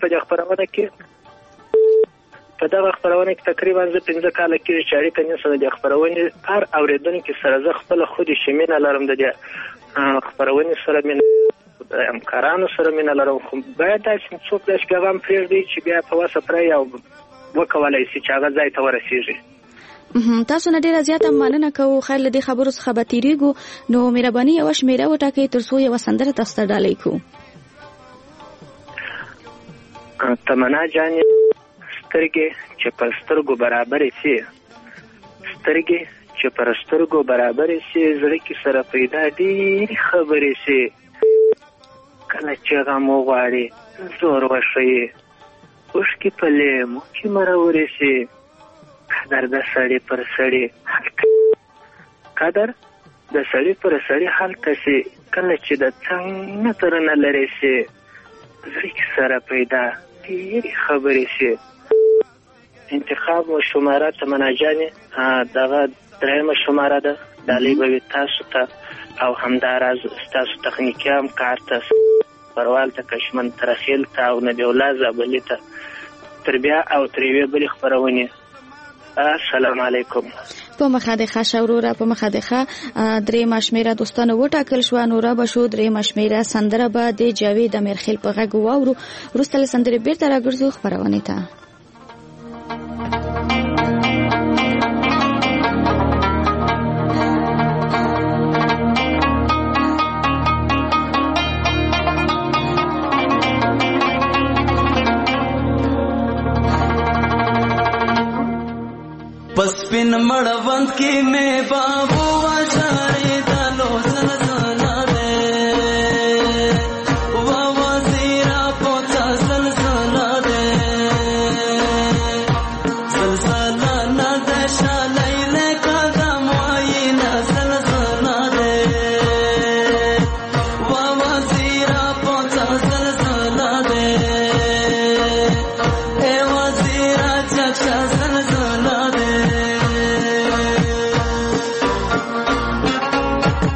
په دغه خپرونه کې تقریبا زه 15 کاله کېږي چې اړیکه نیسم د دې خپرونې هر اورېدونکي سره زه خپله خودي چې مینه لرم د دې خپرونې سره مینه د همکارانو سره مینه لرم خو باید داسې څوک داسې پیغام پرېږدي چې بیا په وسه پرې او وکولی شي چې هغه ځای ته ورسېږي. تاسو نه ډیره زیاته مننه کوو خیر له دې خبرو څخه به تېرېږو نو مهرباني یوه شمېره وټاکئ تر څو یوه سندره تاسو ته ډالۍ کړو. تمنا جانې سترګې چې پر سترګو برابرې سي سترګې چې پر سترګو برابرې سي زړه کې سره پیدا ډېرې خبرې سي کله چې غم وغواړي زور وښیي اوښکې په لیمو کې مرورې سي قدر د سړي پر سړي قدر د سړي پر سړي هلته سي کله چې د څنګ نه تر نه لرې سي زړه کې سره پیدا ډېرې خبرې سي. انتخاب و شماره تمنا جانې دغه درېیمه شماره ده ډالۍ به وي تاسو ته او همداراز ستاسو تخنیکي همکار ته پروال ته کشمن ترخیل ته او نبی الله زابلي ته تر بیا او تر یوې بلې خپرونې السلام علیکم. په مخه د ښه وروره په مخه د ښه درېیمه شمېره دوستانو وټاکل شوه نو را به شو درېیمه شمېره سندره به د جاوید امیرخیل په غږ واورو وروسته له سندرې بېرته راګرځو خپرونې ته. پس پن مړوند کې مې بابو واچارې دالو زلزلہ دے وا وزیرا پوتا زلزلہ دے زلزلہ نہ دشا لیلے قدم واینا زلزلہ دے وا وزیرا پوتا زلزلہ دے اے وزیرا چچا زلزلہ دے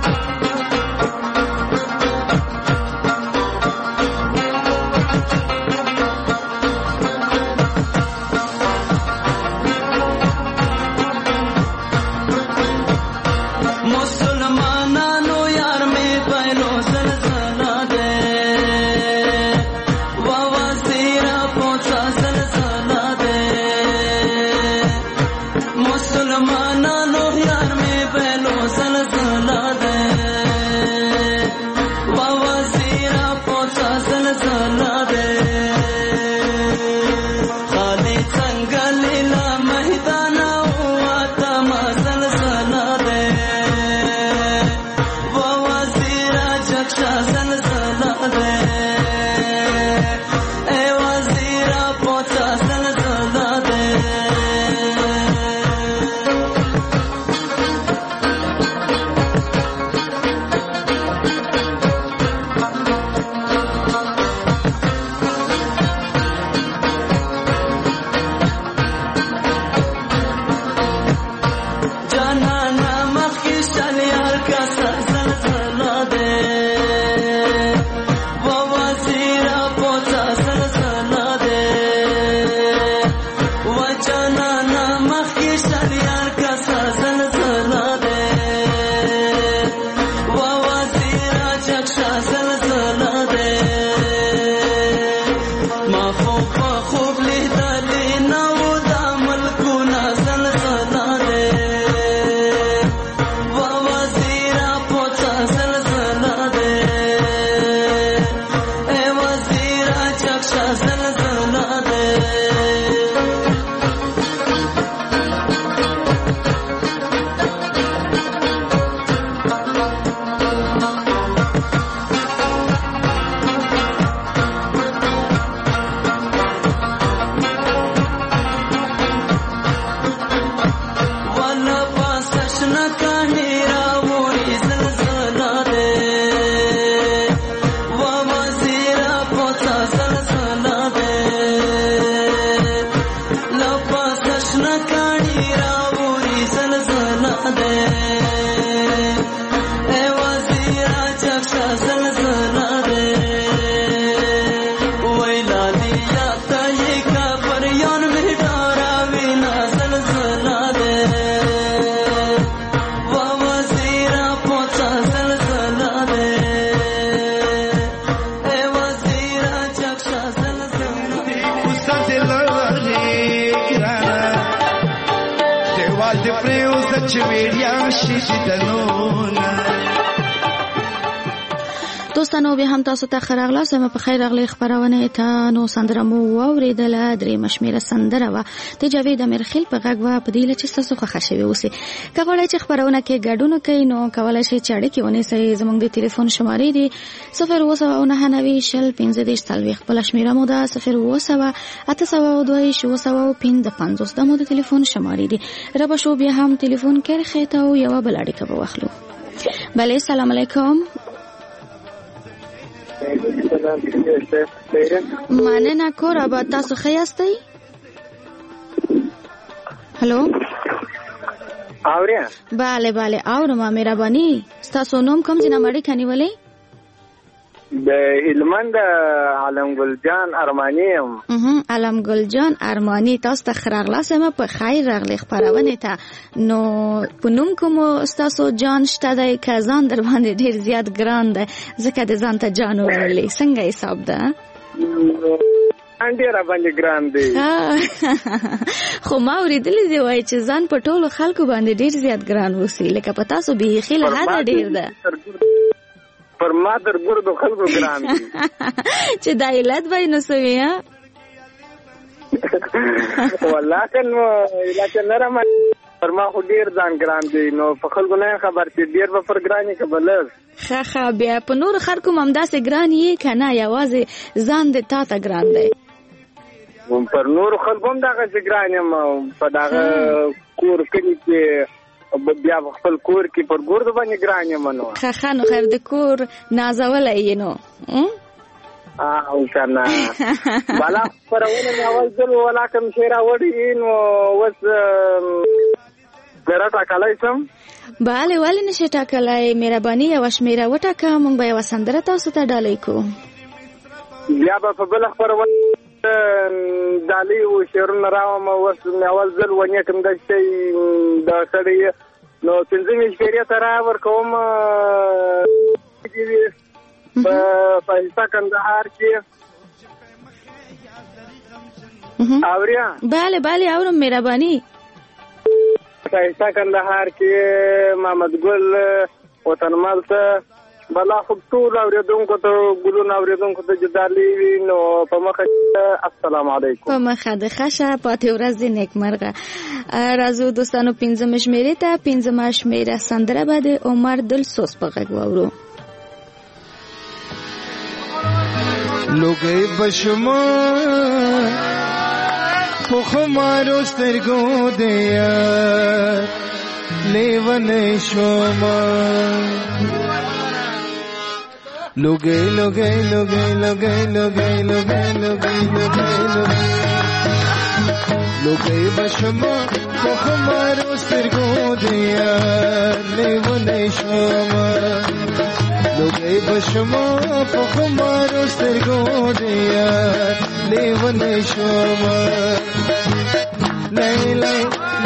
چې ویډیا شي دلونه. دوستانو به هم تاسو ته خراغلا سم په خیر اغلی خبرونه ته نو سندره مو اوریدله درې مشمیره سندره وا د جاوید امرخیل په غږ وا په دیله چې تاسو خوښ شوي اوسې کولای چې خبرونه کې ګډون کوي نو کولای شي چې اړیکې ونی سي زموږ د ټلیفون شمارې دي 07990 بل شمیره مو ده 079 802 د مو د ټلیفون شمارې دي رب شو بیا هم ټلیفون کې خېته او یو بل اړیکه به واخلو. بله السلام علیکم. مننه کور آباد تاسو ښه یاستئ؟ هلو اوریا؟ بله بله اورم. مهرباني ستاسو نوم کوم ځای نه اړیکه نیولې؟ د هلمند علم ګل جان ارمانی یم. علم ګل جان ارمانی تاسو ته خراغلا سم په خیر راغلی خبرونه ته نو په نوم کوم تاسو جان شته د کزان در باندې ډیر زیات ګران ده ځکه د ځان ته جان ویلې څنګه حساب ده؟ ډیر باندې ګران دی. خو ما اوریدلې دی وای چې ځان په ټولو خلکو باندې ډیر زیات ګران وسی لکه په تاسو به خیل هدا ډیر ده. پر ما در ګردو خلکو ګران دي چې د علت وای نو سوي ها ولکه نرم پر ما خو ډیر ځان ګران دي نو په خلکو نه خبر چې ډیر به پر ګرانی کبل خا بیا په نور خلکو ممداس ګران یې کنه یوازې ځان د تا ته ګران دی. پر نور خلکو هم دغه ګران یم په دغه کور کې چې بیا خپل کور کې پر ګورد باندې ګران یم نو خا نو خیر د کور نازولای نو او کنه بالا پرونه اول ځل ولاکم شیرا وړي نو وس ګرټا کلای سم bale ولی نشه ټاکلای مهرباني او شمیره وټاکه مونږ به وسندره تاسو ته ډالۍ کو بیا په بل خبرونه دالي او شیرونه راوم وس اول ځل ونی کوم د شي د سړی نو څنګه شیریا ترا ور کوم په پایستا کندهار کې اوریا bale اورم مهرباني پایستا کندهار کې محمد ګل وطنمال ته بلا خود ټول اوریدونکو ته ګلون اوریدونکو ته جدالي نو په مخه السلام علیکم په مخه د خشه پاتې ورځ د نیکمرغه راځو دوستانو 15 مشمیره ته 15 مشمیره سندره بده عمر دلسوز په غږ واورو لوګي بشما په خمارو سترګو دیا لیونه شوما لوګي بشما په خمارو سترګو دیا لیونه شوما لوګي بشما په خمارو سترګو دیا لیونه شوما لای لای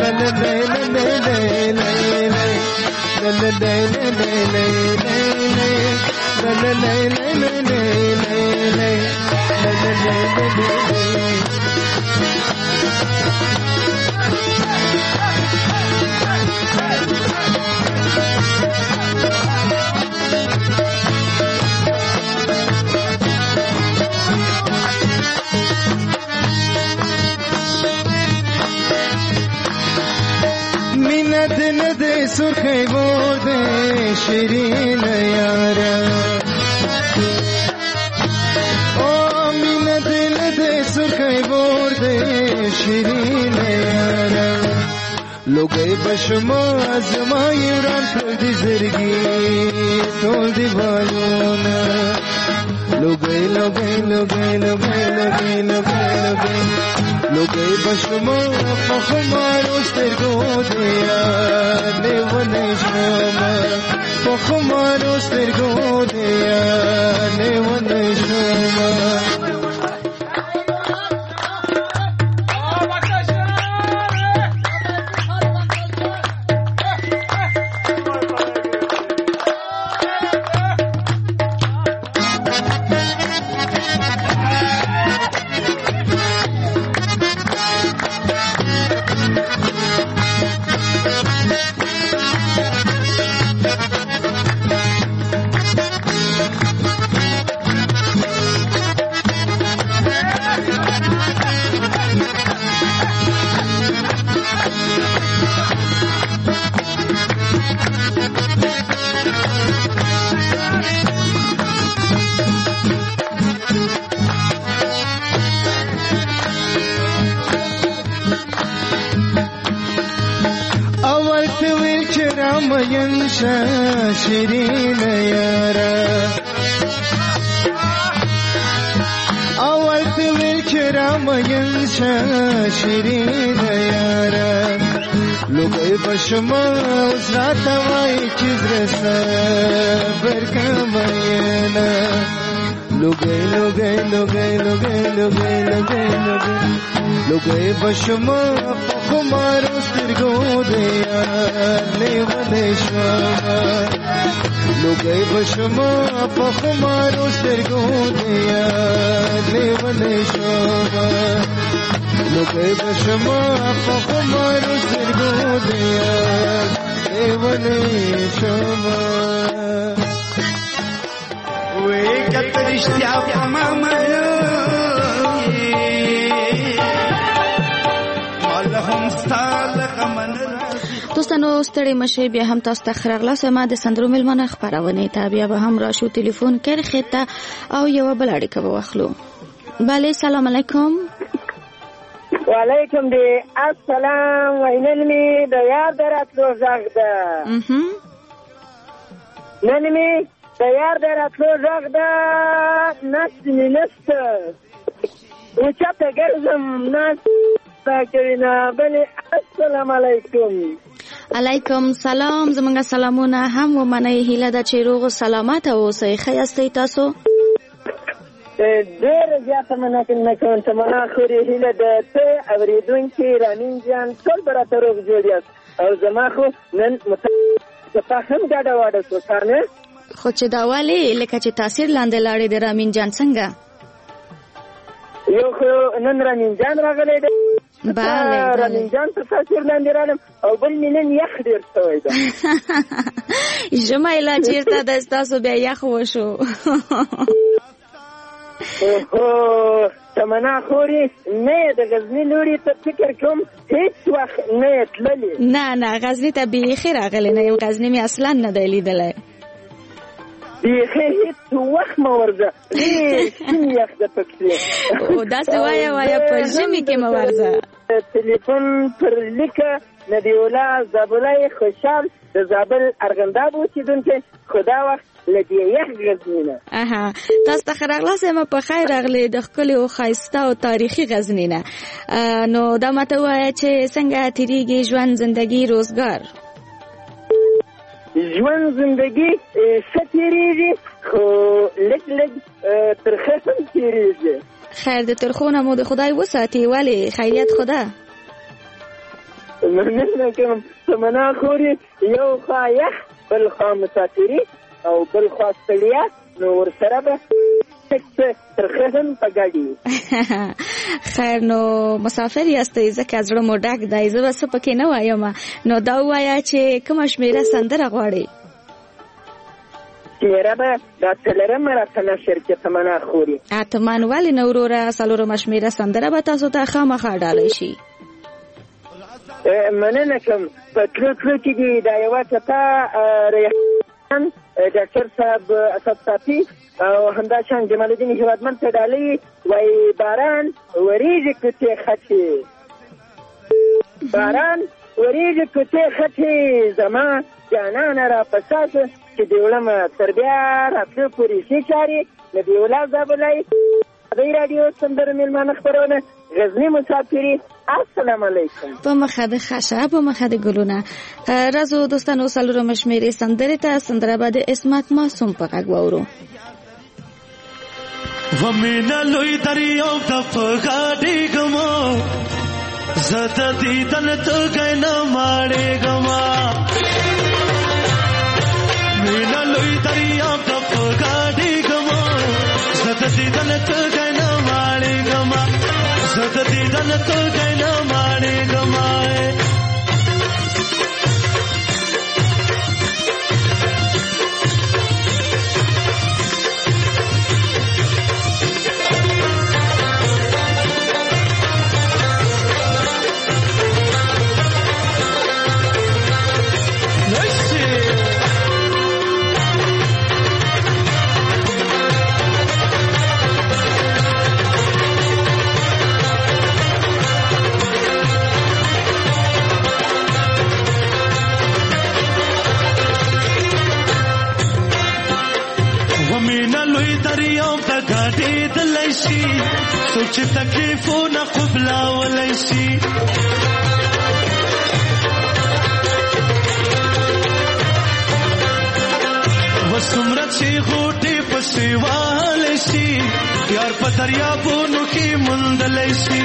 سرخی بود شیرین یارا آمین دل ده سرخی بود شیرین یارا لوگی بشما از ما یوران تول دی زرگی تول دی بالونا لوگی لوگی بشما فخمارو سترگو دیا لیونه شما فخمارو سترگو دیا لیونه شما مین شیرین یارا اول تویل کرا مین شیرین یارا لوگای بشما زرات وای چیز رسا برکماینا لوگای لوگای لوگای لوگای لوگای لوگای لوگای بشما خمارو سترګو دیا لیونه شما لوگای بشما خمارو سترګو دیا لیونه شما لوگای بشما خمارو سترګو دیا لیونه شما وې کترشتیا پمامه دوستانو ستړي مشه بیا هم تاسو ته خرغلاس ما د سندرو ملمنه خبرونه ته بیا به هم راشو ټلیفون کرخه ته او یو بل اړیکه به واخلو. بله سلام علیکم. وعلیکم دی السلام وینل می د یار دراتلو زغ ده نن می د یار دراتلو زغ ده نست می نست او چاته ګرځم نست تاکینا بله السلام علیکم. علیکم سلام. زمونږ سلامونه هم ومنئ. هیله ده چې روغ سلامت اوسئ. ښه یاستئ تاسو؟ ډېره زیاته مننه کوم تمنا خوري هیله ده ته اورېدونکي رامین جان ټول به راته روغ جوړ یاست او زما خو نن متفاهم ګډه واډه شو کنه خو چې دا ولې لکه چې تاثیر لاندې لاړې د رامین جان څنګه یو خو نن رامین جان راغلی دی رامین جان په تاثیر لاندې رالم او بل مې نن یخ ډېر شوی ده ژمی لا چېرته ده ستاسو بیا یخ وشو تمنا خوري نه د غزني لوري ته فکر کوم هیڅ وخت نه تللی نه غزني ته بیخي راغلی نه یم غزني مې اصلا نه دی لیدلی بیخي هیڅ وخت مه ورځه ډېر یخ ده پکې او داسې وایه په ژمي کې مه ورځه تلیفون پر لیکه نبی الله زابلای خوشحال د زابل ارغنداب اوسېدونکی خو دا وخت له دې یخ غزني نه تاسو ته ښه راغلاست یم په خیر راغلی د ښکلي او ښایسته او تاریخي غزني نه نو دا ماته ووایه چې څنګه تېرېږي ژوند زندګي روزګار ژوند زندګي ښه تېرېږي خو لږ ترخه هم تېرېږي خیر د ترخو نه مو د خدای وساتي ولې خیریت خدا مننه کوم تمنا خوري یو خوا یخ بل خوا مسافري او بل خوا ستړیا نو ورسره به ترخه هم په ګډي خیر نو مسافر یاستئ ځکه زړه مو ډک دی زه به څه پکې نه وایم نو دا ووایه چې کومه شمېره سندره غواړئ شمېره به دا څلورمه راته نشر کې تمنا خوري اتمان ولې نه وروره څلورمه شمېره سندره به تاسو ته خامخا ډالۍ شي مننه کوم په تلو کې دي دا یوه چپه ریحان ډاکټر صاحب اسد صافي او همداشان جمال الدین هیوادمند ته ډالۍ وایي باران وریږي کوڅې خټې باران وریږي کوڅې خټې زما جانانه راپساسه چې د وړمه تر بیا راتلو پورې ښې چارې نبي الله زابلای ادای رادیو سندرو میلمانه خپرونه غزني مسافري السلام علیکم په مخه د خاشه په مخه د ګلونه رازو دوستانو څلورمه شمېرې سندرې ته سندره به د عصمت معصوم په غږ واورو ومینا لوی دریاو ته په غاډېږم زه د دیدن توګی نه ماړېږم مینا لوی دریاو ته په غاډېږم زه د دیدن توګی نه ماړېږم زه د دیدن توګی نه ماړېږم دریاب ته ګډېدلی شي څوک چې تکلیفونه قبلولی شي وسمره چې غوټې پسې والی شي یار په دریابونو کې موندلی شي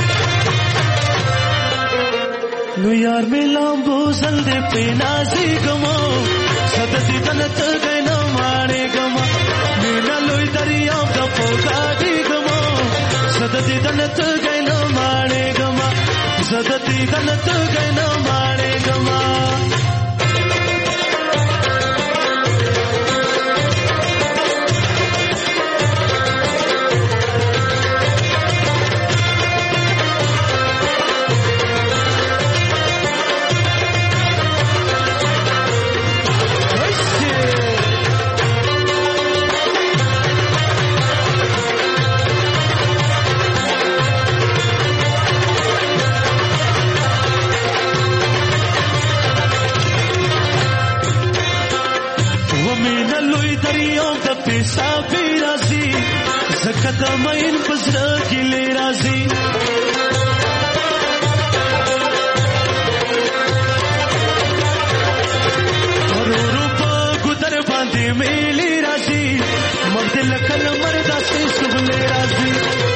نو یار مې لامبو زل دې پې نازېږمو زه د دیدن تږی نه ماړېږمه مینه لوی دریاب ته په ګډېږمو زه د دیدن تږی نه ماړېږمه زه د دیدن تږی نه ماړېږمه صافي راسي زکت مین پزړه کې لې راسي ورورو په ګدر باندې مېلې راسي مګ دل کله مردا سي سغلې راسي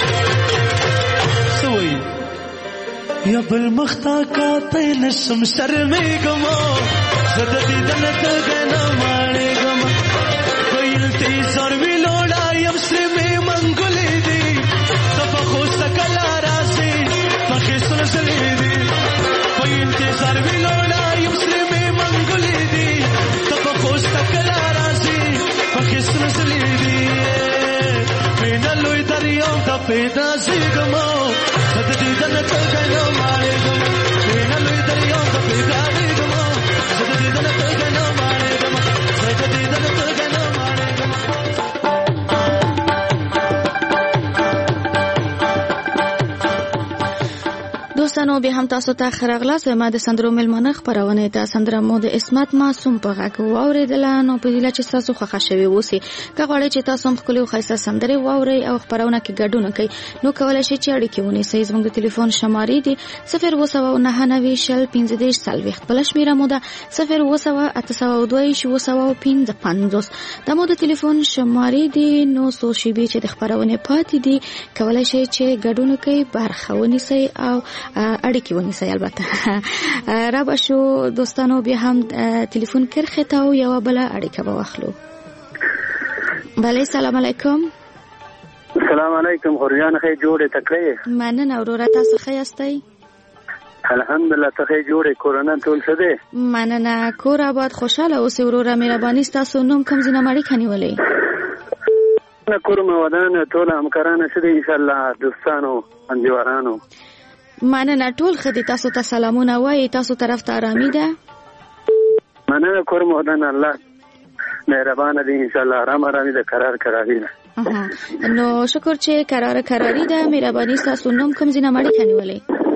سوي یا بل مختا کا تل سم سر مې ګمو زد دې دل ته غنا ماړې ګمو زر وی لوړا یم سره مې منګولې دي صفه خو سکلا راسي پخې سلسلې دي په انتظار وی لوړا یم سره مې منګولې دي صفه خو سکلا راسي پخې سلسلې دي پیدا لوی دریاب ته پیدا سیګمو زد دې دن ته غنو ماړې ګمو پیدا لوی دریاب ته پیدا سیګمو زد دې دن ته غنو ماړې ګمو زد دې دن ته غنو ماړې ګمو دوستانو به هم تاسو ته خراغلاس ما د سندرو ملمنه خبرونه د سندره مو د اسمت معصوم په غږ واوریدل نو په دې چې تاسو خوښ شوي وسی که غواړئ چې تاسو هم خپل خاصه سندره واوري او خبرونه کې ګډون کوي نو کولای شئ چې اړیکه ونیسئ زموږ د ټلیفون شمارې دي 02990 بل شمیره مو ده 0298825 د مو د ټلیفون شمارې دي نو سوشي به چې د خبرونه پاتې دي کولای شئ چې ګډون کوي برخه ونیسئ او اړیکه ونیسئ البته را بشو دوستانو بیا هم ټلیفون کرخه ته او یو بل اړیکه به واخلو بله سلام علیکم السلام علیکم خورجان خې جوړه تکړه مننه اورورا تاسو ښه یاستئ الحمدلله ته خې جوړه کورونه ټول څه دي مننه کور آباد خوشاله اوسئ اورورا مهرباني تاسو نوم کوم ځنه مړی کني ولې نه کورم ودان ټول همکارانه څه دي ان شاء الله دوستانو انجوارانو مننه ټول خدي تاسو ته سلامونه وایي تاسو طرف ته آرامي ده مننه کورم ودان الله مهربان دي ان شاء الله آرامي ده قرار کراري ده نو شکر چې قراري ده مهرباني تاسو نوم کوم ځنه مړی کني ولې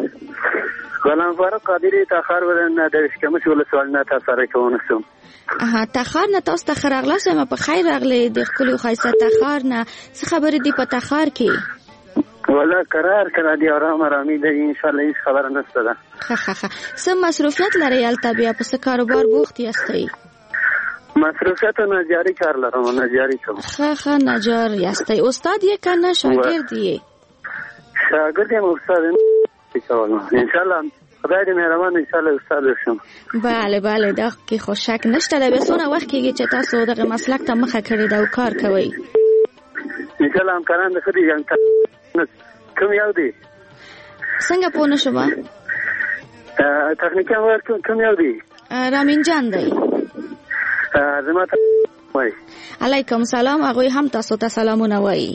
غلام فاروق قادری تاخر ودان د شکمش ول سوال نه تاسو راکونسم تاخر نه تاسو ته خراغلاس ما په خیر راغلي د خپل خاصه تاخر نه څه خبره دی په تاخر کې ولا قرار دي آرامي ده ان شاء الله هیڅ خبر نشته ده سم مصروفیت لري البته بیا په کاروبار بوخت یاستئ مصروفیت نه جاری کار لرم نه جاری کوم نجار یاستئ استاد یې کنه شاګرد یې شاګرد یم استاد ان شاء الله خدای دې مهربان ان شاء الله استاد شم bale دا کې خو شک نشته ده به سونه وخت کېږي چې تاسو دغه مسلک ته مخه کړی دا او کار کوي ان شاء الله هم کاران د خدي ځان کوم یو دی څنګه پوه نشم تخنیکي ورک کوم یو دی رامین جان دی زما ته وای علیکم سلام هغه هم تاسو ته سلامونه وای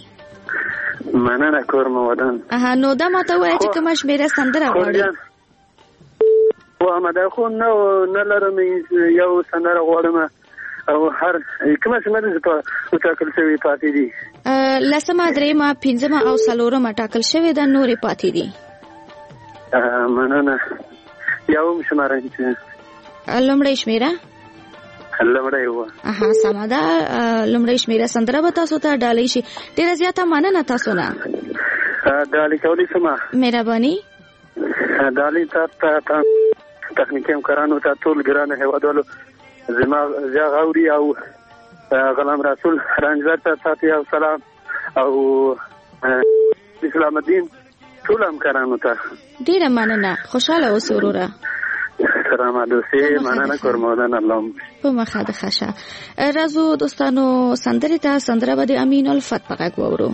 مننه کورم ودان نو دا ماته وای چې کوم شمیره سندره غواړي و ما خو نه لرم یو سندره غواړم او هر کومه سندره چې په ټاکل شوی پاتې دي لسمه درېمه پنځمه او څلورمه ټاکل شوی د نورې پاتې دي مننه یو شماره لومړی شمیره لمړی و. سمه ده. لمړی شمیره سندره به تاسو ته ډالۍ شي. ډیره زیاته مننه تاسو نه. ډالۍ کولی شم. مهرباني. ډالۍ ته تخنیکي همکارانو ته ټول ګرانو هیوادوالو زما زیاغ اوري او غلام رسول رنجبر ته ساتي او سلام او اسلام الدین ټول همکارانو ته ډیره مننه. خوشاله اوسئ وروره. سلام علیکم. مننه کوم. الله په مخه د خشه. راځو دوستانو سندره ته سندره به د امین الفت په غږ وورو.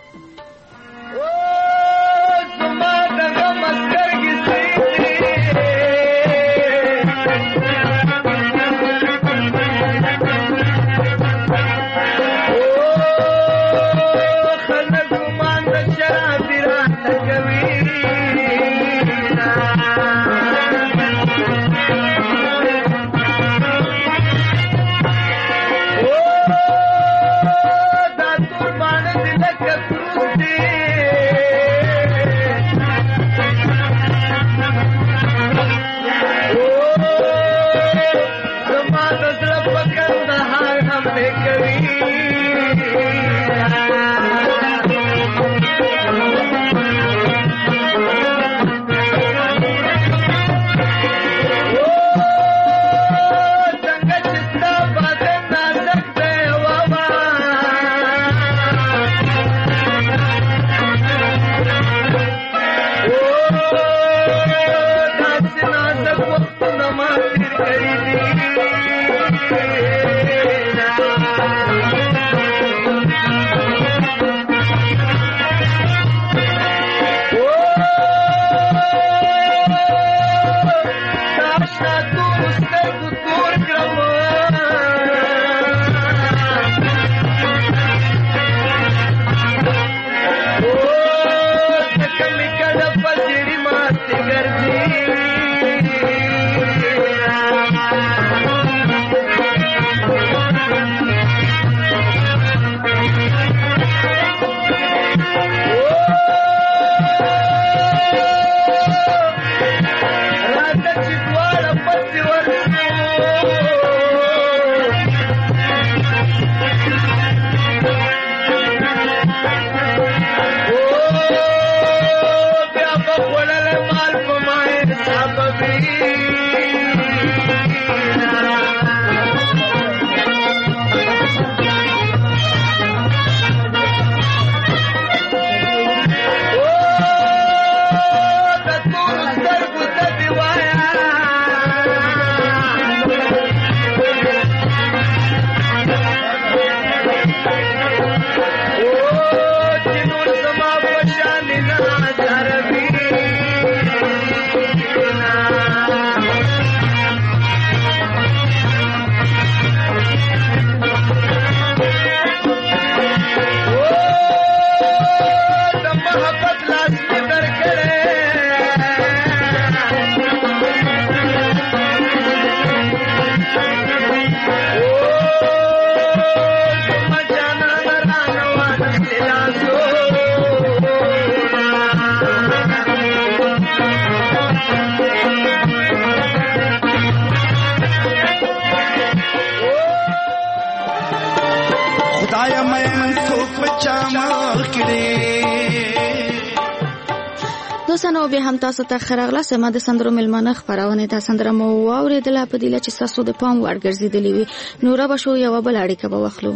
دوستانو به هم تاسو ته خراغله سم د سندرو ملمنه خبرونه ته سندره مو واوریدله په دې چې تاسو د پام ورګرځیدلی وي. نور به شو یو بل اړیکه به واخلو.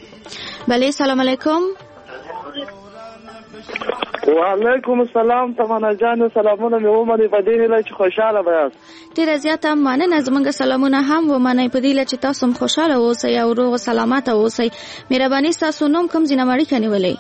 بله سلام علیکم. وعلیکم السلام. تمنا جان سلامونه مې ومني په دې لای چې خوشاله بیاست. ډیر زیاته مننه. زمونږ سلامونه هم ومني په دې لای چې تاسو خوشاله اوسئ او روغ سلامت اوسئ. مهرباني تاسو نوم کوم ځینه مړی کنيولې.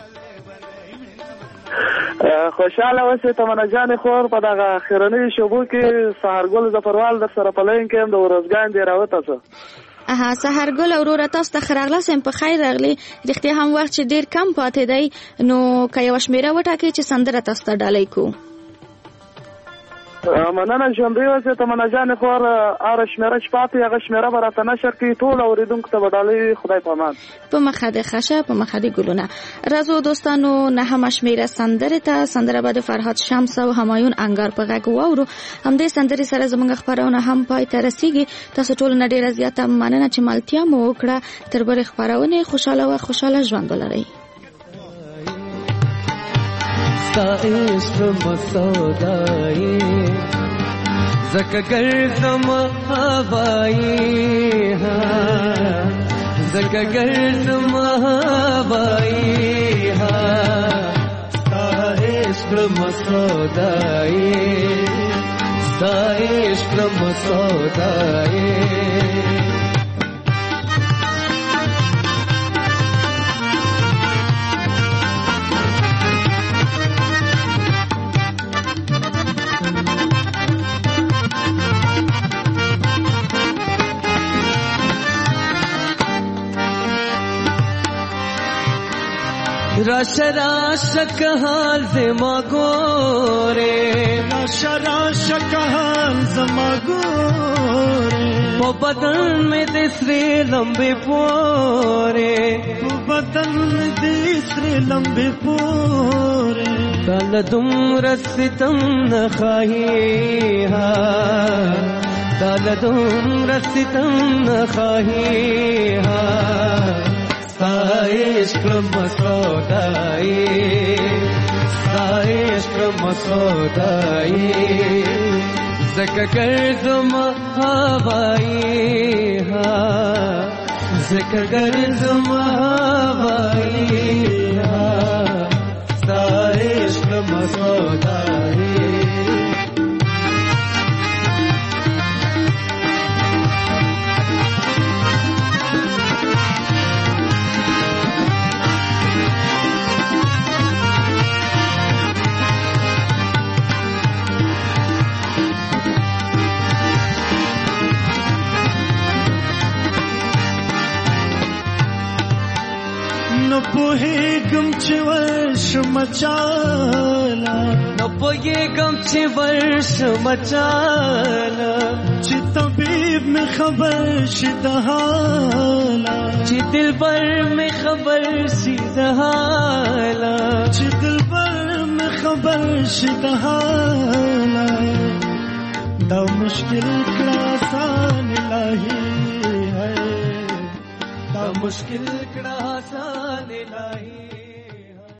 خوشاله اوسئ تمنا جان خور په دغه خیرنی شوبو کې سهارګل ظفروال در سره پلین کې د ورځګان دی راوته څه. سهارګل اورور تاسو ته خراغله سم په خیر راغلی. رښتیا هم وخت چې ډیر کم پاتې دی نو که یو شمیره وټاکي چې سندره تاسو ته ډالۍ کو. مننه ژوندۍ اوسې تمنا جان خور اره شمیره چې پاتې هغه شمیره به راته نشر کړي ټول اورېدونکو ته به ډالۍ خدای په امان. په مخه د خشه په مخه د ګلونه. راځو دوستانو نهمه شمیره سندرې ته سندره به د فرهاد شمس او همایون انګار په غږ واورو. همدې سندرې سره زموږ خپرونه هم پای ته رسیږي. تاسو ټول نه ډېره زیاته مننه چې ملتیا مو وکړه. تر بلې خپرونې خوشاله ژوند ولرئ. عشق مسودائی زکا گردم هوائی ها زکا گردم هوائی ها ستا عشق مسودائی ستا عشق مسودائی राशा कहाल ज़मा गोरे राशा कहाल ज़मा गोरे वो बदन में तीसरे लंबे पोरे वो बदन में तीसरे लंबे पोरे तल तुम रसितम न खाही हा तल तुम रसितम न खाही हा इश्क मसौदाई इश्क मसौदाई ज़का गर्दम हवाई हा ज़का गर्दम हवाई हा इश्क मसौदाई न पोहेगम चे वर्ष मचाला न पोहेगम चे वर्ष मचाला चे तबीब में खबर शिदहाला चे दिलबर में खबर शिदहाला चे दिलबर में खबर शिदहाला दा मुश्किल का आसान इलाही है मुश्किल कड़ा आसान इलाही